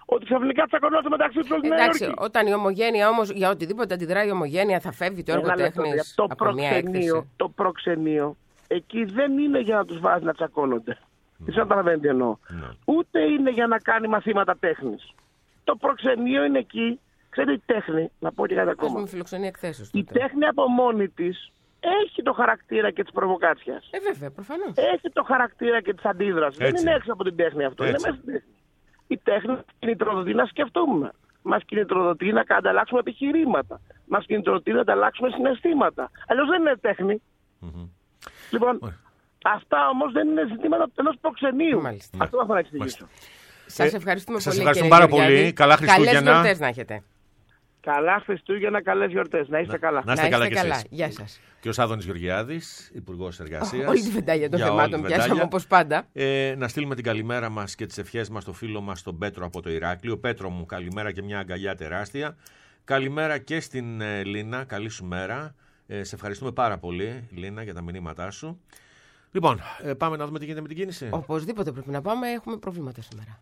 ότι ξαφνικά τσακωνόταν μεταξύ του όλη τη Νέα Εντάξει, Υόρκη. όταν η ομογένεια όμως για οτιδήποτε αντιδράει η ομογένεια θα φεύγει το έργο Ένα λεπτό, τέχνης το από μια έκθεση. προξενείο, το προξενείο, εκεί δεν είναι για να τους βάζει να τσακώνονται. Τι καταλαβαίνετε τι εννοώ. Ναι. Ούτε είναι για να κάνει μαθήματα τέχνης. Το προξενείο είναι εκεί. Ξέρετε, η τέχνη, να πω και κάτι Ας ακόμα. πούμε φιλοξενία εκθέσεως. Η τότε. τέχνη από μόνη της έχει το χαρακτήρα και της προβοκάτσιας. Ε, βέβαια, προφανώς. Έχει το χαρακτήρα και της αντίδρασης. Δεν Έτσι. είναι έξω από την τέχνη αυτό. Έτσι. Είναι μέσα στην τέχνη. Η τέχνη μας κινητροδοτεί να σκεφτούμε. Μας κινητροδοτεί να ανταλλάξουμε επιχειρήματα. Μας κινητροδοτεί να ανταλλάξουμε συναισθήματα. Αλλιώς δεν είναι τέχνη. Μμμ. Λοιπόν, αυτά όμως δεν είναι ζητήματα ενός προξενείου. Μάλιστα. Αυτό θα να εξηγήσω. Σας Ε, ευχαριστούμε σας πολύ, ευχαριστούμε κύριε πάρα πολύ. Γεωργιάδη. Καλά Χριστούγεννα. Καλές γιορτές να έχετε. Καλά Χριστούγεννα, καλές γιορτές. Να είστε καλά. Να είστε καλά κι καλά. εσείς. Γεια σας. Και ο Άδωνης Γεωργιάδης, Υπουργός Εργασίας. Όλη τη βεντάγια των Για όλη θεμάτων τη πιάσαμε βεντάγια. όπως πάντα. Ε, να στείλουμε την καλημέρα μας και τις ευχές μας στο φίλο μας τον Πέτρο από το Ηράκλειο. Πέτρο μου, καλημέρα και μια αγκαλιά τεράστια. Καλημέρα και στην ε, Λίνα, καλή σου μέρα. Ε, σε ευχαριστούμε πάρα πολύ, Λίνα, για τα μηνύματά σου. Λοιπόν, ε, πάμε να δούμε τι γίνεται με την κίνηση. Οπωσδήποτε πρέπει να πάμε, έχουμε προβλήματα σήμερα.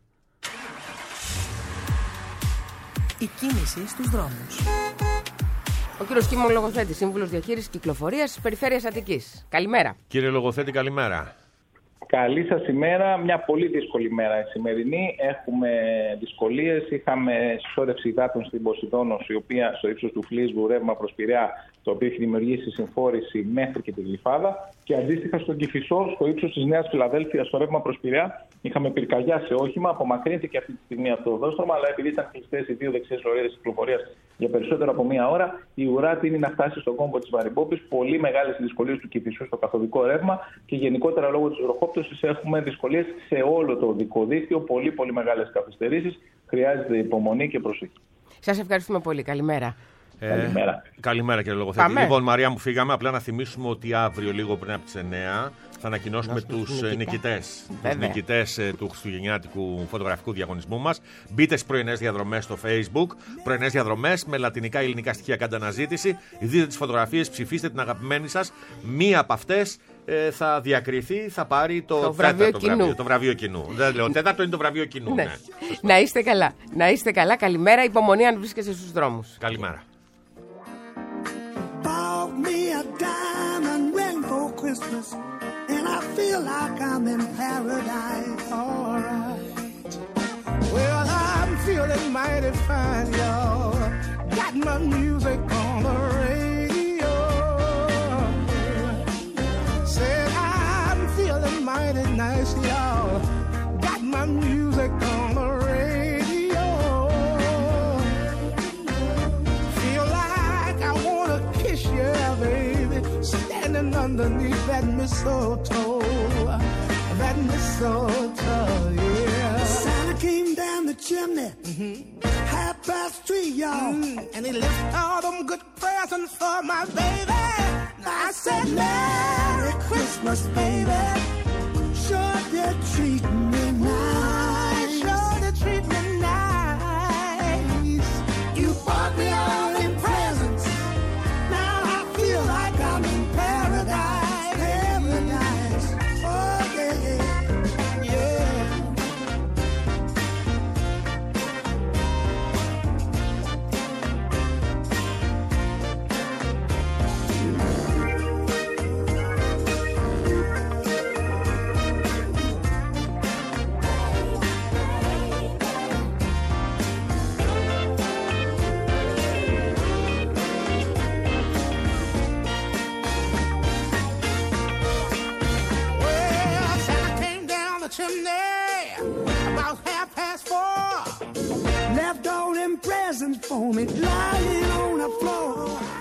Η κίνηση στους δρόμους. Ο κύριος Κίμων Λογοθέτης, Σύμβουλος Διαχείρισης Κυκλοφορίας της Περιφέρειας Αττικής. Καλημέρα. Κύριε Λογοθέτη, καλημέρα. Καλή σας ημέρα. Μια πολύ δύσκολη μέρα η σημερινή. Έχουμε δυσκολίες. Είχαμε συσσόρευση υδάτων στην Ποσειδώνος, η οποία στο ύψος του Φλίσβου, ρεύμα προς Πειραιά, το οποίο έχει δημιουργήσει συμφόρηση μέχρι και τη Γλυφάδα. Και αντίστοιχα στον Κηφισό, στο ύψος της Νέας Φιλαδέλφειας, στο ρεύμα προς Πειραιά, είχαμε πυρκαγιά σε όχημα. Απομακρύνθηκε αυτή τη στιγμή αυτό το οδόστρωμα, αλλά επειδή ήταν κλειστές οι δύο δεξιές ορέρες κυκλοφορίας για περισσότερο από μία ώρα, η ουρά τείνει να φτάσει στον κόμπο της Βαρυμπόπης. Πολύ μεγάλες δυσκολίες του Κηφισού στο καθοδικό ρεύμα και γενικότερα λόγω της βροχόπτωσης έχουμε δυσκολίες σε όλο το οδικό δίκτυο. Πολύ, πολύ μεγάλες καθυστερήσεις. Χρειάζεται υπομονή και προσοχή. Σας ευχαριστούμε πολύ. Καλημέρα. Ε, Καλημέρα. Καλημέρα, κύριε Λογοθέτη. Πάμε. Λοιπόν, Μαρία μου, φύγαμε. Απλά να θυμίσουμε ότι αύριο, λίγο πριν από τις εννιά, θα ανακοινώσουμε τους νικητές. νικητές. Τους Βέβαια. νικητές ε, του χριστουγεννιάτικου φωτογραφικού διαγωνισμού μας. Μπείτε στις πρωινές διαδρομές στο Facebook. Πρωινές διαδρομές με λατινικά ελληνικά στοιχεία, κάντε αναζήτηση. Δείτε τις φωτογραφίες, ψηφίστε την αγαπημένη σας. Μία από αυτές ε, θα διακριθεί, θα πάρει το, Το βραβείο τέταρτο κοινού. βραβείο. Το βραβείο κοινού. Δεν λέω τέταρτο, είναι το βραβείο κοινού. Ναι. Ναι. Να είστε καλά. Να είστε καλά. Καλημέρα. Υπομονή αν βρίσκεστε στους δρόμους. Καλημέρα. Bought me a diamond ring for Christmas, and I feel like I'm in paradise. All right. Well, I'm feeling mighty fine, y'all. Got my music on the radio. Said I'm feeling mighty nice, y'all. Got my music on the radio. Yeah, baby, standing underneath that mistletoe, that mistletoe, yeah. Santa came down the chimney, mm-hmm. half past three, y'all, mm, and he left all them good presents for my baby. I said, Merry Christmas, baby. Sure did treat me nice. Sure did treat me nice. You bought me all them presents. Like I'm in paradise, paradise. Oh yeah, yeah. Chimney, about half past four. Left all them presents for me lying on the floor.